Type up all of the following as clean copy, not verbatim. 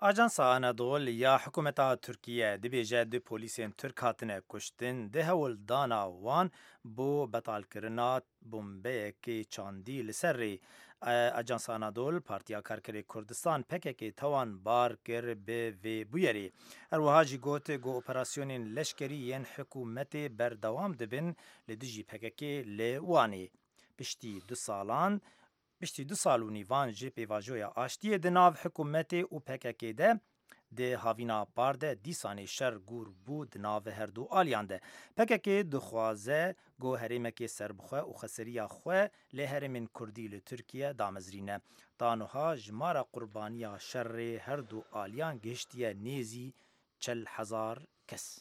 Ajansa Anadolu ya hikûmeta Tirkiye dibêje du polîsên Tirk hatine kuştin di hewl-dana wan bo betalkirina bombeyekê çandî li ser rê. Ajansa Anadolu Partiya Karkerê Kurdistan PKK tawan bar kir bi vê bûyerê. Her wiha jî got ku operasyonên leşkerî yên hikûmetê berdewam dibin li dijî PKK lê wanê. Piştî du sal û nîvan ji pêvajoya aştiyê di nav hikûmetê û PKK de di havîna par de dîsanê şer gûr bû di nav her du aliyan de. PKK dixwaze got herêmekê serbixwe û xeseriya xwe lê herêmên Kurdî li Tirkiye damezrîne. Danûha jimara qurbaniya şerê her du aliyan gihiştiye nêzî 40,000 kes.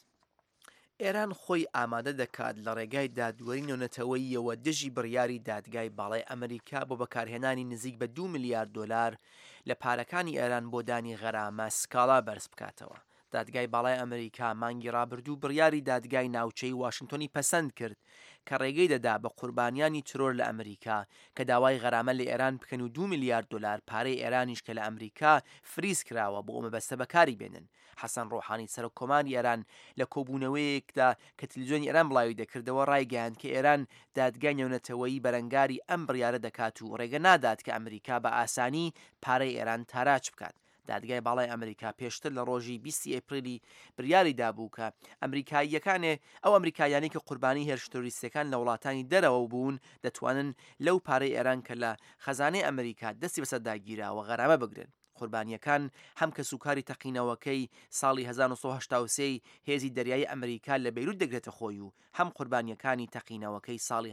ئێران خۆی ئامادە دەکات لە ڕێگای دادوەری نێونەتەوەییەوە دژی بڕیاری دادگای باڵای ئەمریکا بۆ بەکارهێنانی نزیک بە 2 میلیارد دۆلار لە پارەکانی ئێران بۆ دانی غەرامە سکاڵا بەرز بکاتەوە. دادگای باڵای ئەمریکا مانگی ڕابردوو بڕیاری دادگای ناوچەی واشنگتۆنی پەسەند کرد کە ڕێگەی دەدا بە قوربانیانی ترۆر لە ئەمریکا کە داوای غەرامە لە ئێران بکەن و 2 میلیارد دۆلار پارەی ئێرانیش کە لە ئەمریکا فریز کراوە بۆ ئەمە بەستە بەکاری بێنن. حەسەن ڕۆحانی سەرۆکۆماری ئێران لە کۆبوونەوەیەکدا کە تەلەڤیزیۆنی ئێران بڵاوی دەکردەوە ڕایگەیاند کە ئێران دادگای نێونەتەوەیی بەرەنگاری ئەم بڕیارە دەکات و ڕێگە نادات کە ئەمریکا بە ئاسانی پارەی ئێران تاراج بکات. دادگای باڵای ئەمریکا پێشتر لە ڕۆژی 20 ئێپریلی بریاری دابوو کە ئەمریکاییەکانێ ئەو ئەمریکایانی کە قوربانی هێرش تۆریستەکان لە وڵاتانی دەرەوە بوون دەتوانن لەو پارەی ئێران کە لە خەزانەی ئەمریکا دەستی بەسەرداگیراوە غەرامە بگرن. قوربانیەکان هەم کە سوکاری تەقینەوەکەی ساڵی 1970 هێزی دەریایی ئەمریکا لە بەیروت دەگرێتە خۆی و هەم قوربانیەکانی تەقینەوەکەی ساڵی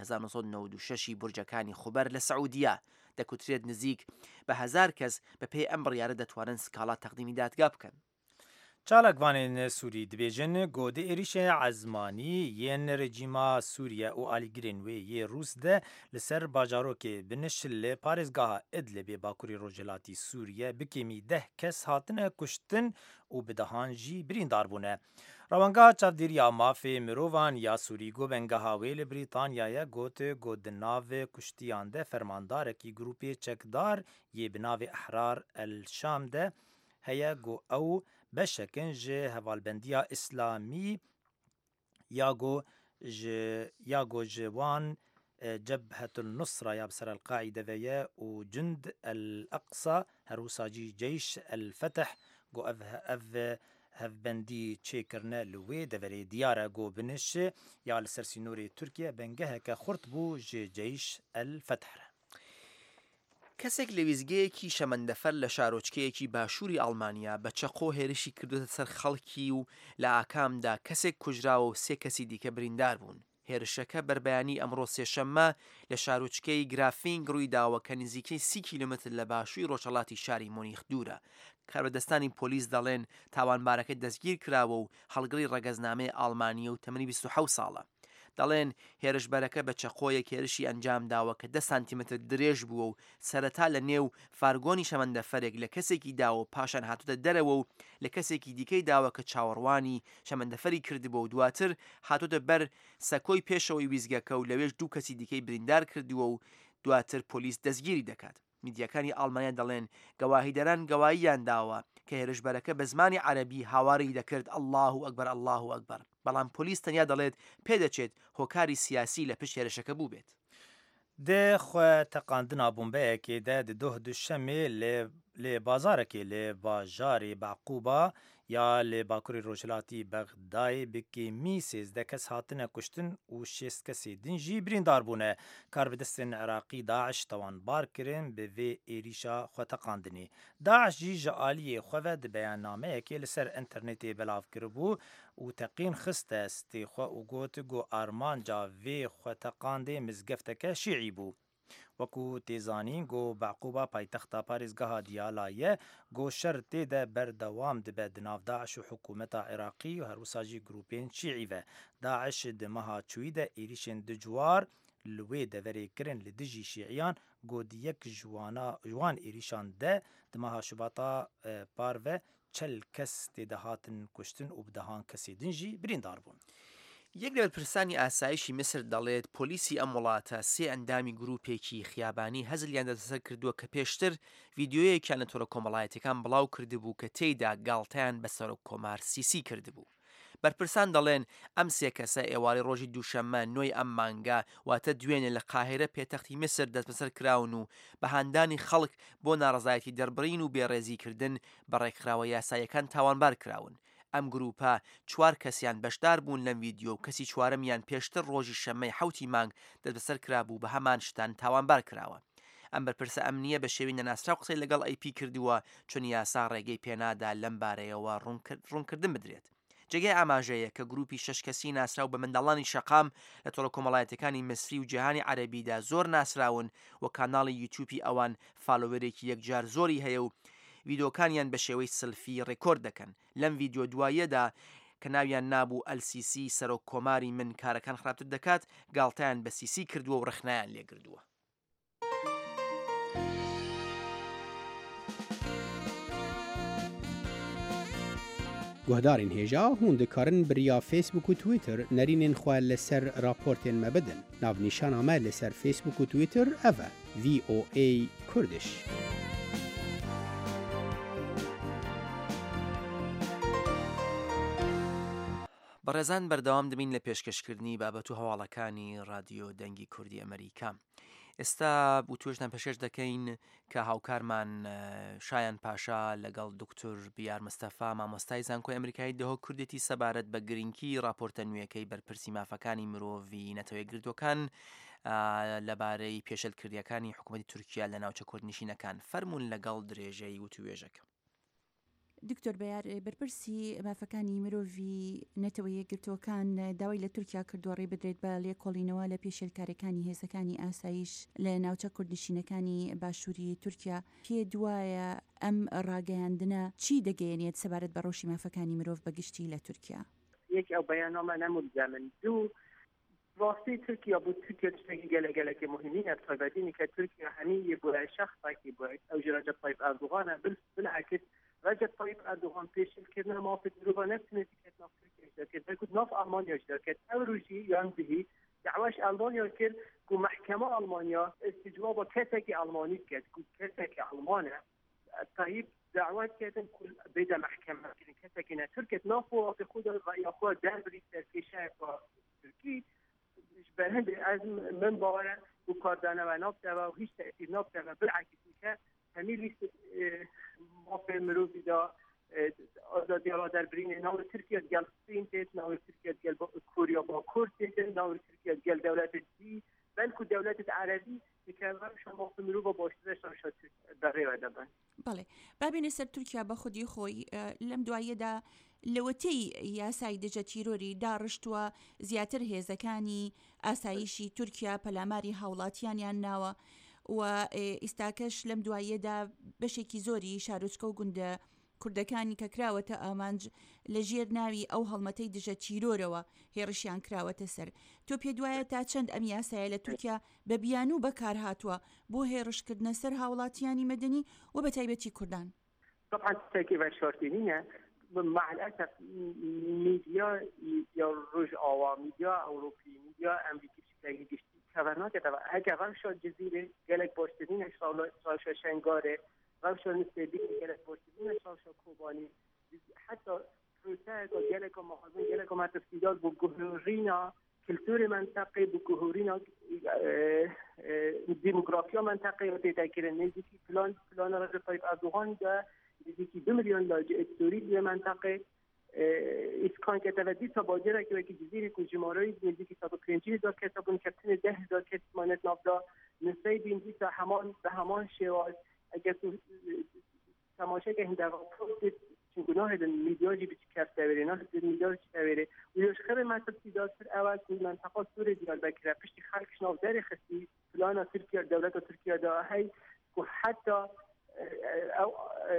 1996 بورجەکانی خوبەر لە سعودیە دەکوترێت نزیک بە 1000 کەس بە پێی ئەم بڕیارە دەتوانن سکاڵا تەقدیمی دادگا بکەن. Çalakvanên Sûrî dibêjin godê êrişa ezmanî yên rejîma Sûriye û alîgirên wê yê Rûs de li ser bajarokê binişil li parêzgeha Idlibê Bakurê Rojhilatî Sûriye bikêmî 10 kes hatine kuştin û bi dehan jî birîndar bûne. Rawangeha çavdêriya mafê mirovan ya Sûrî gobengeha wê li Brîtanyayê got di navê kuştiyan de fermandarekî grûpê çekdar yê bi navê Ehrar el Şam de heye got ew beşekin ji hevalbendiya İslamî ya got ji wan Cebhetun Nusra ya bi ser el-Qaîde ve ye û Cund el-Eqsa her wisa jî Ceyş el-Fetih got ev hevbendî çêkirine li wê deverê diyar e got biniş ya li ser sînorê Tirkiye bengeheke xurt bû ji Ceyş el-Fetih re. کەسێک لە ویزگەیەکی شەمەندەفەر لە شارۆچکەیەکی باشووری ئەڵمانیا بە چەقۆ هێرشی کردوتە سەر خەڵکی و لە ئاکامدا کەسێک کوژراوە و 3 کەسی دیکە بریندار بوون. هێرشەکە بەربەیانی ئەمڕۆ سێشەممە لە شارۆچکەی گرافینگ ڕوویداوە کە نزیکەی 30 کیلومتر لە باشووری ڕۆژهەڵاتی شاری مۆنیخ دوورە. کاربەدەستانی پۆلیس دەڵێن تاوانبارەکە دەستگیر کراوە و هەڵگری ڕەگەزنامەی ئاڵمانیە و تەمەنی 27 ساڵە. دەڵێن هێرشبەرەکە بە چەقۆیەک هێرشی ئەنجام داوە کە 10 سانتیمتر درێژ بووە و سەرەتا لە نێو فارگۆنی شەمەندەفەرێک لە کەسێکی داوە پاشان هاتوتە دەرەوە و لە کەسێکی دیکەی داوە کە چاوەڕوانی شەمەندەفەری کردبووە و دواتر هاتوتە بەر سەکۆی پێشەوەی ویزگەکە و لەوێش 2 کەسی دیکەی بریندار کردووە و دواتر پۆلیس دەستگیری دەکات. میدیەکانی ئاڵمانیا دەڵێن گەواهیدەران گەواهییان داوە کە هێرشبەرەکە بە زمانی عەرەبی هاواری دەکرد الله ئەکبەر الله ئەکبەر، بەڵام پۆلیس تەنیا دەڵێت پێدەچێت هۆکاری سیاسی لە پشت هێرشەکە بوو بێت. Dê xwe teqandina bombeyekê de di doh duşemê lê bazarekê lê bajarê Beqûba ya lê Bakurê Rojhilatî Bexdayê bikêmî 13 kes hatine kuştin û 6 kesê din jî birîndar bûne. Karbidestên Iraqî Daeş tawan kirin bi vê êrişa xwe teqandinê. Daeş jî ji aliyê xwe ve di beyannameyekê li ser înternetê belav kiribû û teqîn xiste stê xwe û got armanca vê xwe teqandê mizgefteke şîî bû. Wekû têzanîn got Beqûba paytexta parêzgeha Diyalê got şer tê de berdewam dibe di nav Daeş û hikûmeta Iraqî û her wisa jî grûpên şîî ve. Daeş di meha çûyî de êrişên dijwar li wê deverê kirin li dijî şîîyan got yek ji wan êrişan de di meha Şubat'a par ve 40 kes tê de hatin kuştin û bi dehan kesê din jî birîndar bûn. یەک لە بەرپرسانی ئاسایشی مسر دەڵێت پۆلیسی ئەم وڵاتە 3 ئەندامی گروپێکی خیابانی هەزلیان دەسەر کردووە کە پێشتر ڤیددیۆیەکیان لە تۆڕە کۆمەڵایەتەکان بڵاو کردبوو کە تێیدا گاڵتەیان بەسەر و کۆمار سیسی کردبوو. بەرپرسان دەڵێن ئەم 3 کەسە ئێوارەی ڕۆژی دووشەممە نۆی ئەم مانگا واتە دوێنێ لە قاهرە پێتەختی مسر دەست بەسەر کراون و بە هاندانی خەڵک بۆ ناڕزایەتی دەربڕین و بێڕێزیکردن بە ڕێکخراوە یاسایەکان تاوانبار کراون. ئەم گروپە 4 کەسیان بەشدار بوون لەم ڤیددیۆ و کەسی چوارەمیان پێشتر ڕۆژی شەممەی 7 مانگ دەست بەسەر کرابوو بە هەمان شتان تاوانبار کراوە. ئەم بەرپرسە ئەمنیە بە شێوی نەناسرا قسەی لەگەڵ ئەیP کردووە چون یاسا ڕێگەی پێنادا لەم بارەیەوە ڕوونکردن بدرێت. جێگای ئاماژەیە کە گروپی 6 کەسی ناسرا و بە منداڵانی شەقام لە تۆڕە کۆمەڵایەتەکانی مسری و جیهانی عەرەبیدا زۆر ناسراون و کاناڵی یوتیوبی ئەوان فالۆوەرێکی یەکجار زۆری هەیە و ڤیددیۆکانیان بە شێوەی سلفی ڕێکۆرد دەکەن. لەم ڤیددیۆ دواییەدا کە ناویان نابوو LCC سەرۆک کۆماری من کارەکان خراپتر دەکات گاڵتەیان بە سیسی کردووە و ڕخنایان لێگردووە. گوهدارین هێژا هون دikarin biriya Facebook û Twitter nerînên xwe li ser raportên me bidin. Navnîşana me li ser Facebook û Twitter ev e VOA Kurdish. بەڕێزان بەردەوام دەبین لە پێشکەشکردنی بابەت و هەواڵەکانی رادیۆ دەنگی کوردی ئەمریکا. ئێستا بوو توێژتان پێشێش دەکەین کە هاوکارمان شایان پاشا لەگەڵ دکتۆر بیار مستەفا مامۆستای زانکۆی ئەمریکایی دەهۆ کوردێتی سەبارەت بە گرنگی راپۆرتە نوێیەکەی بەرپرسی مافەکانی مرۆڤی نەتەوەی گردوەکان لەبارەی پێشەلکردیەکانی حکوومەتی تورکیا لە ناوچە کوردنشینەکان فەرموون لەگەڵ درێژەی وتوێژەکە. دکتۆر بەیار بەرپرسی مافەکانی مرۆڤی نەتەوەی یەکگرتووەکان داوای لە تورکیا کردووە ڕێ بدرێت بە لێکۆڵینەوە لە پێشێلکاریەکانی هێزەکانی ئاسایش لە ناوچە کوردنشینەکانی باشووری تورکیا. پێ دوایە ئەم ڕاگەیاندنە چی دەگەیەنێت سەبارەت بە ڕۆژی مافەکانی مرۆڤ بەگشتی لە تورکیا؟ یەک ئەو بەیاننامە نەموزەمن دوو راستی ترکیا بود ترکیا تشتێکی گەلەگەلێکی مهمینە تایبەتینی کە تورکیا هەمیە بۆ شەخصێکی بۆ ئەو ڕەجەب طایب ئەردوغانە بالعکس رجب طيب أردوغان پیشل کردن مافد روبا نفسنی که ناف ترکیه کرد بلکه ناف آلمانیا کرد اوروجی یانزهی دعواش آلمانیا کرد که محکمه آلمانیا استجواب کسی که آلمانی کرد که کسی که آلمانه طيب دعوات کردن کل بده محکمه کردن کسی که نه ترکیه ناف و خود رأی خود دربری ترکیه و ترکی به هند از من باوره و کاردانه و ناف دوا و هیچ تأثیر ناف دوا بالعکس که همین لیست مافه مروفی دا آزادی را در برین ناور ترکیه گل سین تیت ناور ترکیه گل کوریا با کورد تیت ناور ترکیه گل دولت دی بلکو دولت عربی که شما مافه مروفا باشترش شد دقیقه دبن. بله بابین سر ترکیه با خودی خوی لم دوایه دا لەوەتەی یاسای دژە تیرۆری داڕشتووە زیاتر هێزەکانی ئاسایشی تورکیا پەلاماری هاوڵاتیانیان ناوە و ئێستاکەش لەم دواییەدا بەشێکی زۆری شارۆچکە و گوندە کوردەکانی کە کراوەتە ئامانج لە ژێر ناوی ئەو هەڵمەتەی دژە تیرۆرەوە هێڕشیان کراوەتە سەر. تۆ پێ دوایە تا چەند ئەم یاسایە لە تورکیا بە بیان و بەکار هاتووە بۆ هێڕشکردنە سەر هاوڵاتیانی مەدەنی و بە تایبەتی کوردان؟ طبعا تاكيد شرطينية مع الأسف ميديا يا رج أو ميديا أوروبي ميديا أمريكي بشكل جدي كونات تبع هكذا غمشة جزيرة قالك بوشتين شال شنغارة غمشة نستديك قالك بوشتين شال كوباني حتى روسيا قالك مخازن قالك ما تفسيرات بجهورينا كلتور منطقة بجهورينا ديموغرافيا منطقة وتذكر نزيكي فلان رجل طيب أردوغان ده نزدیکی 2 میلیون لاجئ سوری در منطقه اسکان که توجه تا باجره که جزیره کوچمارای نزدیکی 150,000 کسابون کپتن 10,000 کس مانت نافدا نسای بینجی تا به همان شواز اگر تماشا که هنده وقت چنگناه دن میدیاجی بیچی کفته بره نه دن میدیاجی تبره و یوشخر مطلب سیداد سر اول که منطقه سوری دیار بکره پشتی خلقش ناف در خستی فلانا ترکیه دولت ترکیه دا هی که حتی او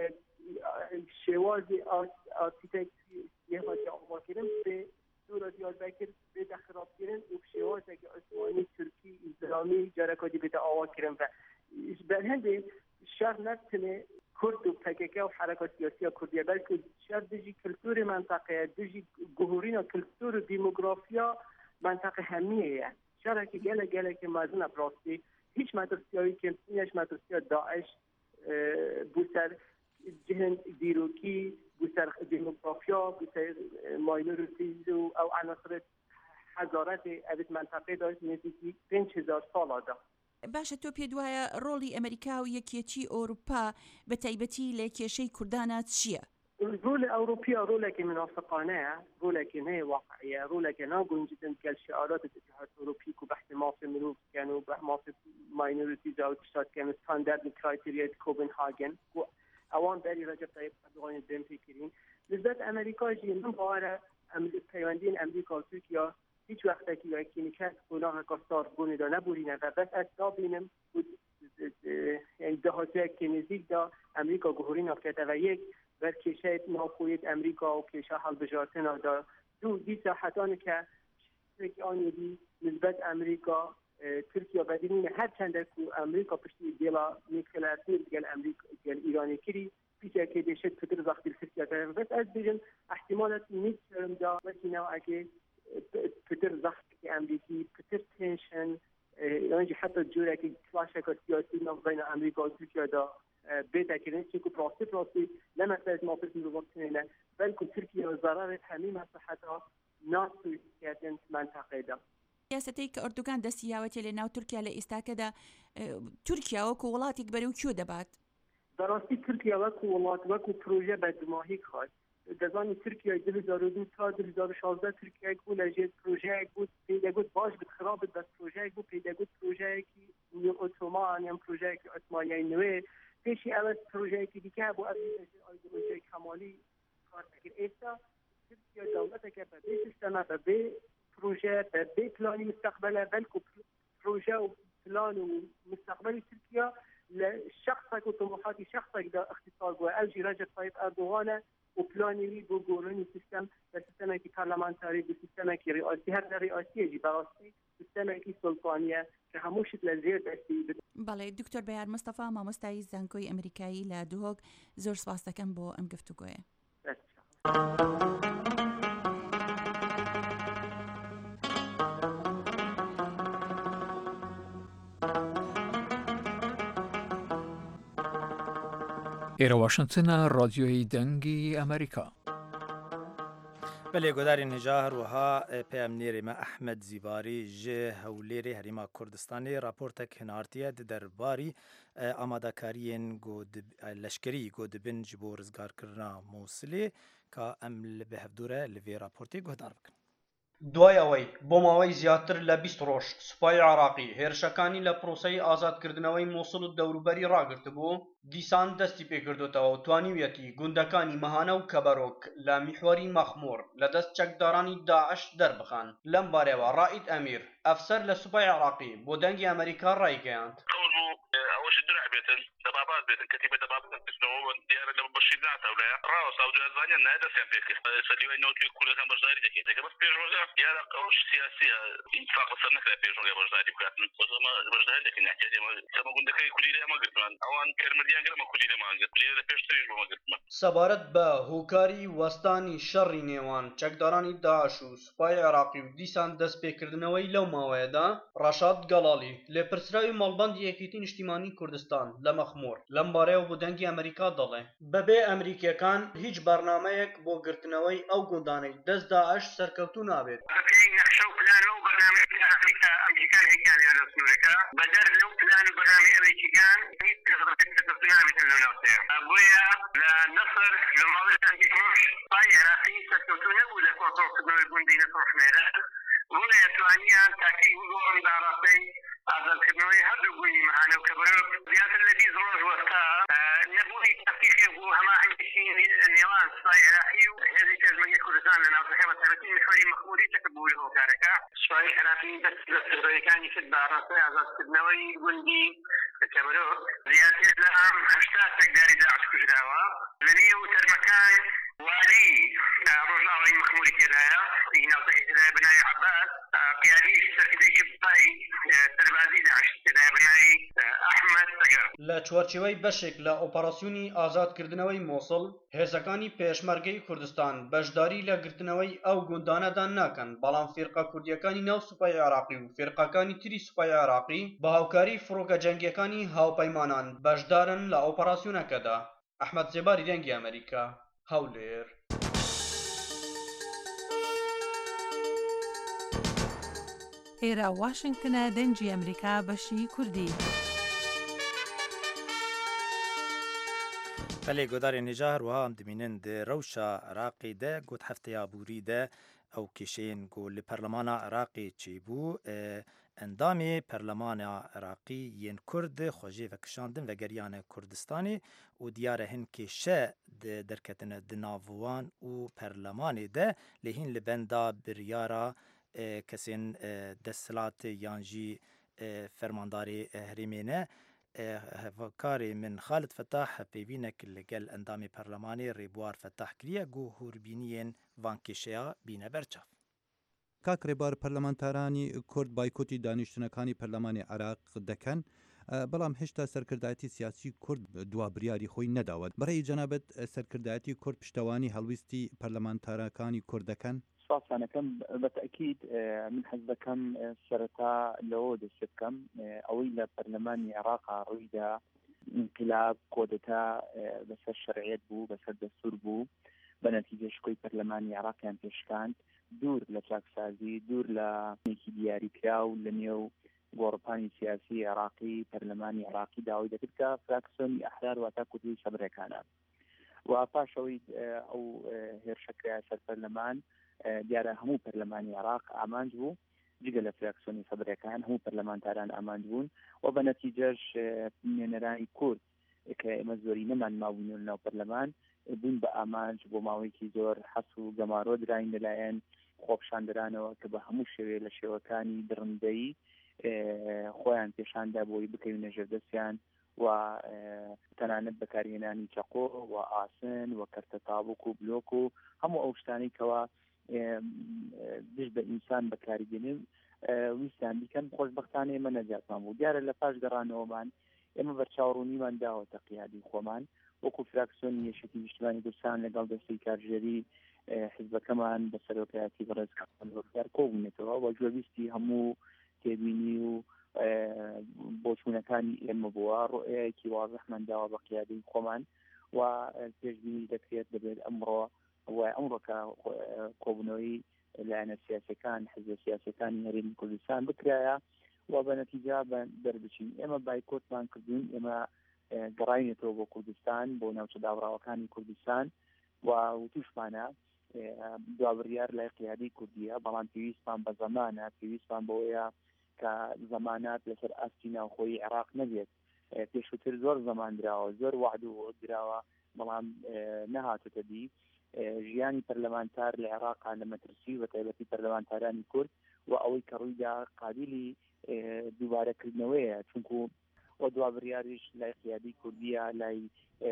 شوازی آرکیتکتوری یه وقتی آمار کردن به دور دیاربکر به خراب کردن و شوازی که عثمانی ترکی اسلامی جرکاتی به آمار کردن و به هنده شهر نتونه كرد و PKK و حركات سياسية كردية بلکه شاید دجی کلتور منطقه دجی جهورين کلتور و دیموگرافیا منطقه همیه شرکه گله که مازن براستی هیچ مدرسیایی که اینش مدرسیا داعش بوسر جهن دیروکی بوسر دیموگرافیا بوسر ماینورتیز او عناصر حضارت اوید منطقه داشت نزدیکی 5000 سال دا. باشە تۆ پێ دوایە ڕۆڵی ئەمریکا و یەکێتی ئەوروپا بە تایبەتی لە کێشەی کوردانە چییە؟ رول أوروبية رولك منافقانة رولك هي واقعية رولك ناقون جدا كالشعارات الاتحاد الأوروبي كبحث ما في ملوك كانوا ما في ماينورتيز أو تشتات كانوا ستاندرد كرايتيريا كوبنهاجن أوان داري رجب طيب أردوغان الدين فكرين بالذات أمريكا جي من بوارة پیوندین امریکا و ترکیه هیچ وقت که یکی نکرد گناه کاستار بونه دا نبورینه و بس از دا بینم یعنی دهاتی که نزدیک دا امریکا گهورین افکته و یک بر کشه ناخویت امریکا و کشه حل بجارتنا دا دو دی ساحتان که شرک آنی دی نسبت امریکا ترکیه بدینین هر چند که امریکا پشتی دیلا میکلارتی دیگل امریکا دیگل ایرانی کری پیچه که دیشت پتر وقتی ترکیه کرد بس از بیجن احتمالات نیستم دا وقتی نوعه که پتر وقتی امریکی پتر تنشن یعنی حتی جوره که کلاشک سیاسی بین امریکا و ترکیه دا بيتا كرنسي كو براسي لا مسألة موقف من الوطنين بل كو تركيا ضرر همي مصلحتها ناس سياسيين منطقة دا سیاسەتی کە ئەردوگان دەستیاوەتی لە ناو تورکیا لە ئێستاکەدا تورکیا وەکو وڵاتێک بەرەو کوێ دەبات؟ بەڕاستی تورکیا وەکو وڵات وەکو پرۆژە بەدماهی خواست دەزانی تورکیا 2002 تا 2016 تورکیایك بوو لەژێر پرۆژەیەک بوو پێدەگوت باش بخرابت بەس پرۆژەیەک بوو پێدەگوت پرۆژەیەکی ئۆتۆمان یان پرۆژەیەکی ئۆتۆمانیای نوێ پیشی اول پروژه‌ای دیگه با ایدئولوژی کمالی کار کرد ایستا ترکیه دولت که به سیستم به پروژه به پلانی مستقبل بلکه پروژه و پلان و مستقبل ترکیه لشخصك وطموحات شخصك ده اختصاص والجي رجب طيب اردوغان وبلاني لي بقولوني سيستم كي بارلمانتاري بسيستم كي رئاسي هذا رئاسي يجي براسي سيستم كي سلطانيه كهموش لزير دستي بەڵێ دکتۆر بەیار مستەفا مامۆستایی زانکۆی ئەمریکایی لە دوهۆک زۆر سپاس دەکەم بۆ ئەم گفتوگۆیە. ئێرە واشنگتنە ڕادیۆی دەنگی ئەمریکا. بله گوداری نجار وها پیامنیری ما احمد زیباری جه هولیری هریما کردستانی راپورتک هنارتیه درباری آماده‌کاریین گود لشکری گود بن جبو رزگار کرنا موصلی که ام بهفدوره لوی راپورتی گودار بکن. دوای ئەوەی بۆ ماوەی زیاتر لە 20 ڕۆژ سوپای عراقی هێرشەکانی لە پرۆسەی ئازادکردنەوەی مووسڵ و دەوروبەری ڕاگرتبوو دیسان دەستی پێکردوتەوە و توانیویەتی گوندەکانی مەهانە و کەبەرۆک لە میحوەری مەخموور لە دەست چەکدارانی داعش دەربخان. لەم بارەوە ڕائید ئەمیر ئەفسەر لە سوپای عراقی بۆ دەنگی ئەمریکا ڕایگەیاند. دبابات بيتن كتيبة دبابات بتنو ديار لما بشيلات أو لا رأس أو جازانيا نادى سيمبيك سليوا إنه تقول كان برزاري ذكي ذكي بس بيجوزا يا لا قوش سياسية إنفاق صرنا كلا بيجوزا برزاري بكاتن وما برزاري لكن نحكي سما قلنا كي كل ما قلت من أوان كرمديان قلنا كل ما قلت كل ده بيشتريش ما قلت من سەبارەت بە هۆکاری وەستانی شەڕی نێوان چەکدارانی داعش و سوپای عراقی و دیسان دەستپێکردنەوەی لەو ماوەیەدا ڕەشاد گەڵاڵی لێپرسراوی مەڵبەندی یەکێتی نیشتیمانی کوردستان لە مەخموور لەم بارەیەوە بۆ دەنگی ئەمریکا دەڵێ بەبێ ئەمریکیەکان هیچ بەرنامەیەک بۆ گرتنەوەی ئەو گوندانەی دەست داعش سەرکەوتوو نابێت. أمريكان هيكان يا سنوركا بدر لو بلان برنامج أمريكان هيك تغطينا مثل نوسير أبويا لنصر لمعلومات كيفوش باي عراقي سكوتونا ولا كوتوك نقول دينا تروح ميدا ولا توانيا تاكي وقوم داراتي هذا الكلمة هذا يقولي معنا وكبروا زيادة الذي زروج وقتها نبوي تفكير وهما عندي نيوان صاي عراقي وهذه كلمة كردستان لنا وتحمل ثلاثين محوري مخموري تكبوا له كاركا صاي عراقي بس كان يفيد بعراسي هذا النووي جندي كبروا زيادة لهم هشتات تقدر داعش كجراوا لني وترمكان والي رجاوي مخموري كذايا هنا وتحت بناي عباس قيادي سركبي كباي تربازي داعش كذا بناي أحمد تقر لە چوارچێوەی بەشێک لە ئۆپەراسیۆنی ئازادکردنەوەی مۆسڵ هێزەکانی پێشمەرگەی کوردستان بەشداری لە گرتنەوەی ئەو گوندانەدا ناکەن، بەڵام فێرقە کوردیەکانی ناو سوپای عێراقی و فێرقەکانی تری سوپای عێراقی بە هاوکاری فڕۆکە جەنگیەکانی هاوپەیمانان بەشدارن لە ئۆپەراسیۆنەکەدا. ئەحمەد جێباری دەنگی ئەمریکا، هەولێر. ئێرە واشنگتنە دەنگی ئەمریکا بەشی کوردی. بەلێ گۆداری نێژار وها ئەم دمینن دە ڕەوشە عراقی دە گوت هەفتەیا بوری دە ئەو کێشەیەن گۆ لە پەرلەمانە عراقی چی بوو ئەندامی پەرلەمانە عراقی یەن کورد خۆژێ vekişandin vegeriyane Kurdistanê û diyare hin kêşe derketine di navwan û perlemanê de lê hîn li benda biryara kesên desthilatê yan jî fermandarê herêmê ne. هەڤکارێ من خالد فتاح پێوینێک لەگەل ئەندامی پەرلەمانی ڕێبوار فتاح کریە گۆ هوربینیên van کێشەیە بینە بەرچاو. کاک ڕێبوار پەرلەمانتارانی کورد بایکۆتی دانیشتنەکانی پەرلەمانی عێراق دەکەن، بەڵام هێشتا سەرکردایەتی سیاسی کورد دوا بریاری خۆی نەداوت. بەڕێی جەنابەت سەرکردایەتی کورد پشتەوانی هەڵویستی پەرلەمانتارەکانی کورد دەکەن؟ ساسانەکەم بەتەکید من حەز دەکەم سەرەتا لەوە دەست بکەم ئەوەی لە پەرلەمانی عێراقا ڕوویدا انقلاب کۆدەتا بەسەر شەرعیەت بوو، بەسەر دەستور بوو، بە نەتیجە شکۆی پەرلەمانی عێراقیان پێشکاند، دوور لە چاکسازی، دوور لە نێکی دیاریکراو لە نێو گۆڕپانی سیاسی عێراقی پەرلەمانی عێراقی داوای دەکرد کە فراکسیۆنی ئەحرار واتە کوردی سەبرەکانە و پاشەوەی ئەو هێرشەکرای سەر پەرلەمان دیارە هەموو پەرلەمانی عێراق ئامانج بوو، جگە لە فراکسیۆنی سەبرەکان هەموو پەرلەمانتاران ئامانج بوون و بە نەتیجەش نوێنەرانی کورد کە ئێمە زۆری نەمان مابوون لەناو پەرلەمان بوون بە ئامانج بۆ ماوەیەکی زۆر حەس و گەمارۆ دراین لەلایەن خۆپشاندرانەوە کە بە هەموو شێوێ لە شێوەکانی درڕندەیی خۆیان پێشاندا بۆی بکەوینە ژێردەستیان و تەنانەت بەکارهێنانی چەقۆ و ئاسن و کەرتە تابوک و بلۆک و هەموو ئەو شتانەی کەوا دژ بە ئینسان بەکاریگەنێ ویستیان بیکەن خۆشبەختانە ئێمە نەجاتمان بوو. دیارە لە پاش گەڕانەوەمان ئێمە بەرچاوڕوونیمان داوەتە قیادی خۆمان وەکو فراکسیۆنی یەشێتی نیشتیمانی کوردستان لەگەڵ دەستەی کارژێری حیزبەکەمان بە سەرۆکایەتی بەڕێزکار کۆبوونێتەوە و گوێبیستی هەموو تێبینی و بۆچوونەکانی ئێمە بووە ڕۆیەکی وازەحمان داوە بە قیادی خۆمان و پێشبینی دەکرێت دەبێت ئەمڕۆکە کۆبوونەوەی لایەنە سیاسەکان حزب سیاسەکانی هەرێمی کوردستان بکرایە و بە نەتیجە دەربچین. ئێمە بایکۆتمان کردوین، ئێمە گەڕاینێتەوە بۆ کوردستان بۆ ناوچە داوراوەکانی کوردستان و توشمانە دوابڕیار لای قیادی کوردیە، بەڵام پێویستمان بە زەمانە، پێویستمان بەوەیە کە زەمانات لەسەر ئاستی ناوخۆی عێراق نەبێت. پێشووتر زۆر زەمان دراوە، زۆر وعد و دراوە، بەڵام نەهاتوتە دی. ژیانی پەرلەمانتار لە عێراقا لە مەترسی و تایبەتی پەرلەمانتارانی کورد و ئەوەی کە ڕوویدا قابلی دووبارەکردنەوەیە، چونکو و دوابڕیاریش لای قیادی کوردیە، لای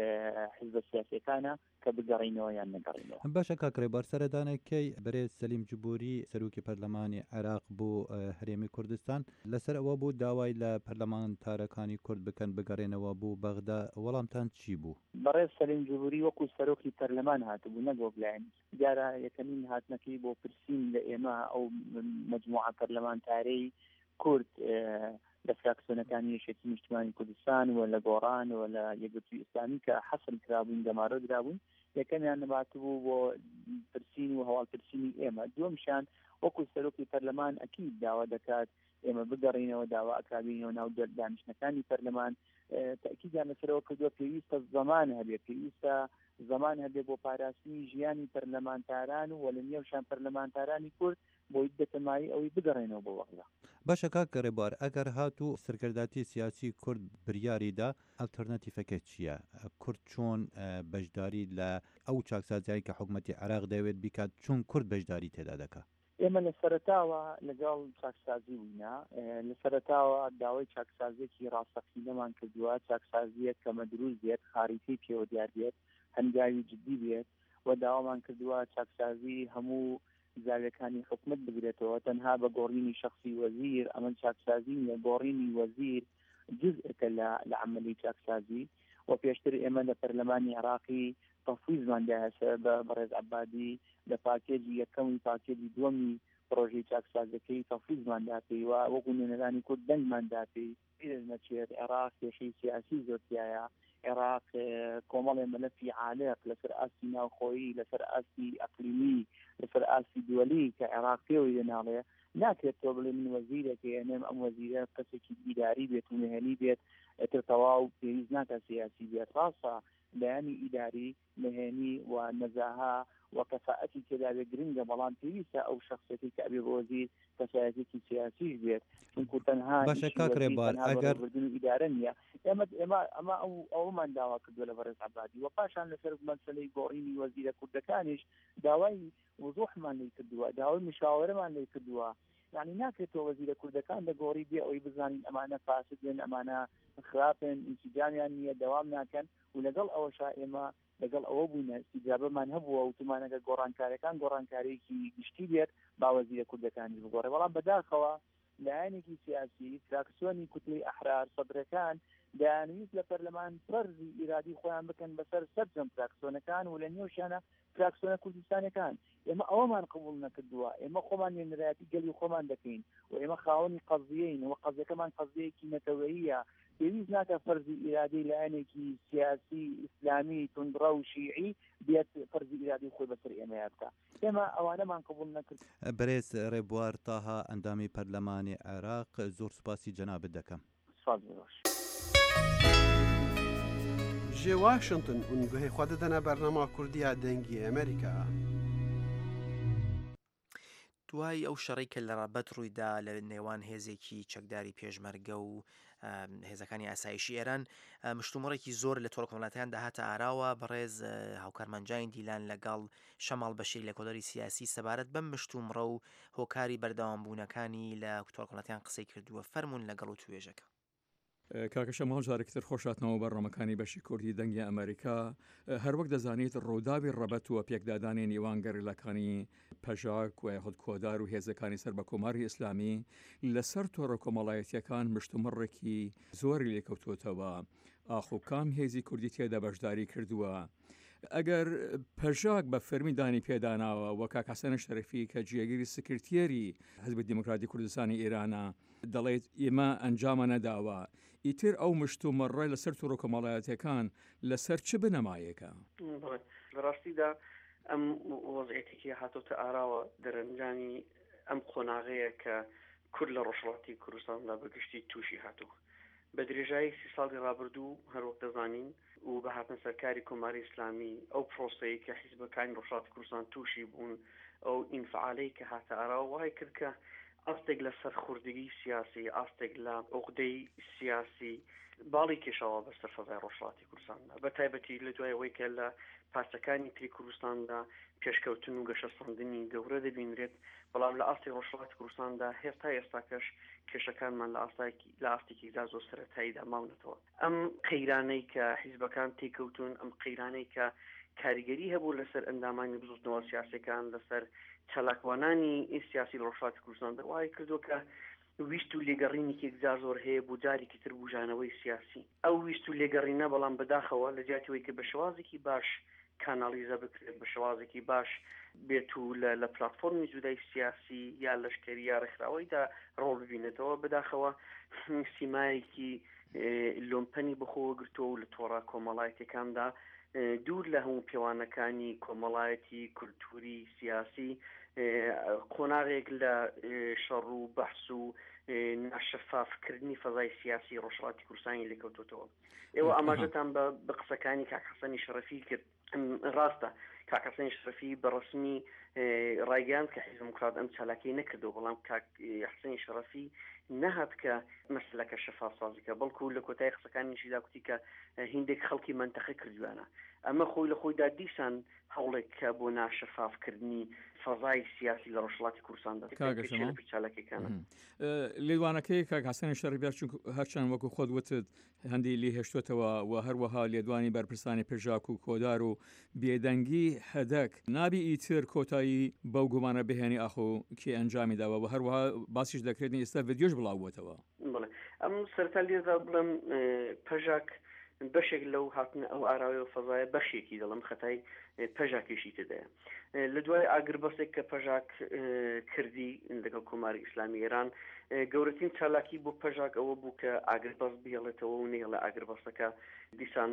حزب سیاسەکانە کە بگەڕینەوە یان نەگەڕینەوە. باشە کاک ڕێبوار، سەردانێکەی بەرێز سەلیم جبوری سەرۆکی پەرلەمانی عێراق بۆ هەرێمی کوردستان لەسەر ئەوە بوو داوای لە پەرلەمانتارەکانی کورد بکەن بگەڕێنەوە بۆ بەغدا، وەڵامتان چی بوو؟ بەڕێز سەلیم جبوری وەکو سەرۆکی پەرلەمان هاتبوو نەگۆ بلایەن، دیارە یەکەمین هاتنەکەی بۆ پرسین لە ئێمە ئەو مەجموعە پەرلەمانتارەی کورد لە فراکسیۆنەکانی یەشێتی نیشتیمانی کوردستان و لە گۆڕان و لە یەکگرتووی ئیسلامی کە حەسم کرابوون دەمارۆ درابوون، یەکەمیان نەباتبوو بۆ پرسین و هەواڵپرسینی ئێمە. دووەمشیان وەکو سەرۆکی پەرلەمان ئەکید داوا دەکات ئێمە بگەڕینەوە، داوا ئەکابینەوە ناو دانیشتەکانی پەرلەمان، تاکیدیان لەسەرەوە کردووە پێویستە زەمان هەبێت، پێویستە زەمان هەبێت بۆ پاراستنی ژیانی پەرلەمانتاران و لە نێوشان پەرلەمانتارانی کورد بۆی دەتەمایی ئەوەی بگەڕێنەوە بۆ وەغدا. باشە کاک ڕێبوار، ئەگەر هاتوو سەرکردایەتی سیاسی کورد بریاریدا ئەلتەرناتیڤەکە چییە؟ کورد چۆن بەشداری لە ئەو چاکسازیایی کە حکوومەتی عێراق دەوێت بیکات چۆن کورد بەشداری تێدا دەکات؟ ئێمە لە سەرەتاوە لەگەڵ چاکسازی بووینە، لە سەرەتاوە داوای چاکسازیەکی ڕاستەقینەمان کردووە، چاکسازیەک کەمە دروست بێت، خاریتی پێوە دیار بێت، هەنگاوی جدی بێت و داوامان کردووە چاکسازی هەموو زاویەکانی حکومت بگرێتەوە، تەنها بە گۆڕینی شەخصی وەزیر، ئەمە چاکسازی نیە، گۆڕینی وەزیر جزء لە عملی چاکسازی و پێشتر ئێمە لە پەرلەمانی عێراقی تەفویضمان داهێشە بە بەڕێز عەبادی لە پاکێجی یەکەمی پاکێجی دووەمی پرۆژەی چاکسازەکەی تەفویضمان داپێی و وەکو نوێنەرانی کورد دەنگمان داپێی پێش نەچێت عێراق کێشەی سیاسی زۆرتیایە عێراق کۆمەڵێ مەلەفی عالق لەسەر ئاستی ناوخۆیی لەسەر ئاستی ئەقلیمی لەسەر ئاستی دووەلی کە عێراق پێوەی دەناڵێ ناکرێت تۆ بڵێ من وەزیرێکە ئەنێم ئەم وەزیرە کەسێکی ئیداری بێت و نهێنی بێت ئەتر تەواو پێویست ناکە سیاسی بێت ڕاستە لایەنی ئیداری نهێنی و نەزاها و کەفاەتی تێدا بێ گرنگە بەڵام پێویستە ئەو شخصێتی کە ئەبێ وەزیر کەسایەتێکی سیاسیش بێت چونکو تەنها باشە کاک ڕێبوار ئەگەر ئیدارە نییە ئێمە ئەومان داوا کردووە لە بەڕێز عەبادی و پاشان لەسەر مەسەلەی گۆڕینی وەزیرە کوردەکانیش داوای وضوحمان لێ کردووە داوای مشاورەمان لێ کردووە يعني ناکرێتەوە وەزیرە کوردەکان لە گۆڕی بێ ئەوەی بزانین ئەمانە فاسدن ئەمانە خراپن ئینسیجامیان نییە دەوام ناکەن و لەگەڵ ئەوەشا ئێمە لەگەڵ ئەوە بووینە استیجابەمان هەبووە و تومانەکە گۆڕانکارەکان گۆڕانکارێکی گشتی بێت با وەزیرە کوردەکانی بگۆڕێ بەڵام بەداخەوە لایەنێکی سیاسی فراکسیۆنی کوتلەی ئەحرار سەدرەکان دەیانویست لە پەرلەمان فەرزی ئیرادی خۆیان بکەن بەسەر سەرجەم فراکسیۆنەکان و لە نێوشیانە فراکسیۆنە کوردستانەکان ئێمە ئەوەمان قبول نەکردووە ئێمە خۆمان نوێنەرایەتی گەلی خۆمان دەکەین و ئێمە خاوەنی قەزیەین و قەزیەکەمان قەزیەیەکی نەتەوەییە پێویست ناکە فەرزی ئیرادی لایەنێکی سیاسی ئیسلامی توندڕە و شیعی بێت فەرزی ئیرادی خۆی بەسەر ئێمەیە بکە ئێمە ئەوانەمان قبول نەکرد. بەرێز ڕێبوار تاها ئەندامی پەرلەمانی عێراق زۆر سوپاسی جەنابەت دەکەم. سپاس باش. ji Washington û guhê xwe didine bernama Kurdiya dengî Amerîka. دوای ئەو شەڕێکە لە ڕابەت ڕوویدا لە نێوان هێزێکی چەکداری پێشمەرگە و هێزەکانی ئاسایشی ئێران مشتومڕێکی زۆر لە تۆڕە کۆمەڵاتیان داهاتە ئاراوە بەڕێز هاوکارمەنجاین دیلان لەگەڵ شەماڵ بەشیر لە کۆدەری سیاسی سەبارەت بەم مشتومڕە و هۆکاری بەردەوامبوونەکانی لە تۆڕە کۆمەڵاتیان قسەی کردووە فەرمونون لەگەڵ و توێژەکە. کاکە شەماڵ جارێکتر خۆشاتنەوە بەڕەمەکانی بەشی کوردی دەنگی ئەمریکا هەروەک دەزانیت ڕووداوی ڕەبەت و پێکدادانی نێوان گەڕیلەکانی پەژاک و یاخود کۆدار و هێزەکانی سەر بە کۆماری ئیسلامی لەسەر تۆڕە کۆمەڵایەتیەکان مشتومڕێکی زۆری لێکەوتوتەوە ئاخوکام هێزی کوردی تێدا بەشداری کردووە. ئەگەر پەژاک بە فەرمیدانی پێداناوە وە کاک حەسەن شەرەفی کە جێگیری سکرتێری حزبی دیموکراتی کوردستانی ئێرانە دەڵێت ئێمە ئەنجامە نەداوە ئیتر ئەو مشتومڕێ لەسەر تۆڕە کۆمەڵایەتیەکان لەسەر چ بنەمایەکە؟ بەڕاستیدا ئەم وەزعیەتێکی هاتوتە ئاراوە دەرەنجانی ئەم قۆناغەیە کە کورد لە ڕۆژهەڵاتی کوردستاندا بەگشتی تووشی هاتووە بە درێژایی 30 ساڵی ڕابردوو هەروەک دەزانین و بە هاتنە سەرکاری کۆماری ئیسلامی ئەو پرۆسەیە کە حیزبەکانی ڕۆژهەڵاتی کوردستان تووشی بوون ئەو ئینفعالەی کە هاتە ئاراوە وای کرد کە ئاستێک لە سەرخوردگی سیاسی ئاستێک لە عقدەی سیاسی باڵی کێشاوە بەسەر فەزای ڕۆژهەڵاتی کوردستاندا بە تایبەتی لە دوای ئەوەی کە لە پارچەکانی تری کوردستاندا پێشکەوتن و گەشەسەندنی گەورە دەبینرێت بەڵام لە ئاستی ڕۆژهەڵاتی کوردستاندا هێستا ئێستاکەش کێشەکانمان لە ئاستێکی زۆر سەرەتاییدا ماونەتەوە ئەم قەیرانەی کە حیزبەکان تێکەوتون ئەم قەیرانەی کە کاریگەری هەبوو لەسەر ئەندامانی بزوتنەوە سیاسەکان لەسەر چالاکوانانی سیاسی ڕۆژهەڵاتی کوردستان دەوای کردو کە ویست و لێگەڕینێکی زۆر هەیە بۆ جارێکی تر بوژانەوەی سیاسی ئەو ویست و لێگەڕینە بەڵام بەداخەوە لە جیاتەوەی کە بە شێوازێکی باش کانالیزە بکرێت بە شێوازێکی باش بێت و لە پلاتفۆرمی جودای سیاسی یا لەشکری یا ڕێکخراوەیدا ڕۆڵ ببینێتەوە بەداخەوە سیمایەکی لۆمپەنی بەخۆوە گرتووە و لە تۆڕە کۆمەڵایەتیەکاندا دوور لە هەموو پێوانەکانی کۆمەڵایەتی کولتوری سیاسی قۆناغێک لە شەڕ و بەحس و ناشەفافکردنی فەزای سیاسی ڕۆژهەڵاتی کوردستانی لێکەوتوتەوە ئێوە ئاماژەتان بە قسەکانی کاک حەسەنی شەرەفی کرد ڕاستە کاک حەسەنی شەرەفی بەڕسمی ڕایگەیاند کە حیزب دیموکرات ئەم چالاکیی نەکردەوە بەڵام کاک حەسەنی شەرەفی نەهات کە مەسلەکە شەفافسازیکە بەڵکو لە کۆتای قسەکانیشی داگوتی کە هیندێک خەڵکی منتەقە کردوانە ئەمە خۆی لە خۆیدا دیسان هەوڵێک کە بۆ ناشەفافکردنی فەزای سیاسی لە ڕۆژهەڵاتی کوردستاندا چالاکیەکانە لێوانەکەی کاک حەسەنی شەرەفی هەرچەند وەکو خۆت وتت هەندی لێ هێشتوتەوە و هەروەها لێدوانی بەرپرسانی پێژاک و کۆدار و بێدەنگی هەدەک نابی ئیتر کۆتایی بەو گومانە بهێنی ئاخۆ کێ ئەنجامی داوە و هەروەها باسیش دەکرێتنی ئێستا ڤیدیۆش بڵاوبووتەوە ئەم سەرتا لێدا بڵم پەژاک بەشێک لەو هاتن ئەو ئاراوی و فەزایە بەشێکی دەڵم خەتای پەژاکیشی تدایە لە دوای ئاگربەسێک کە پەژاک کردی لەگەڵ کۆماری ئیسلامی ئێران گەورەترین چالاکی بۆ پەژاک ئەوە بوو کە ئاگربەس بهێڵێتەوە و نێڵە ئاگربەسەکە دیسان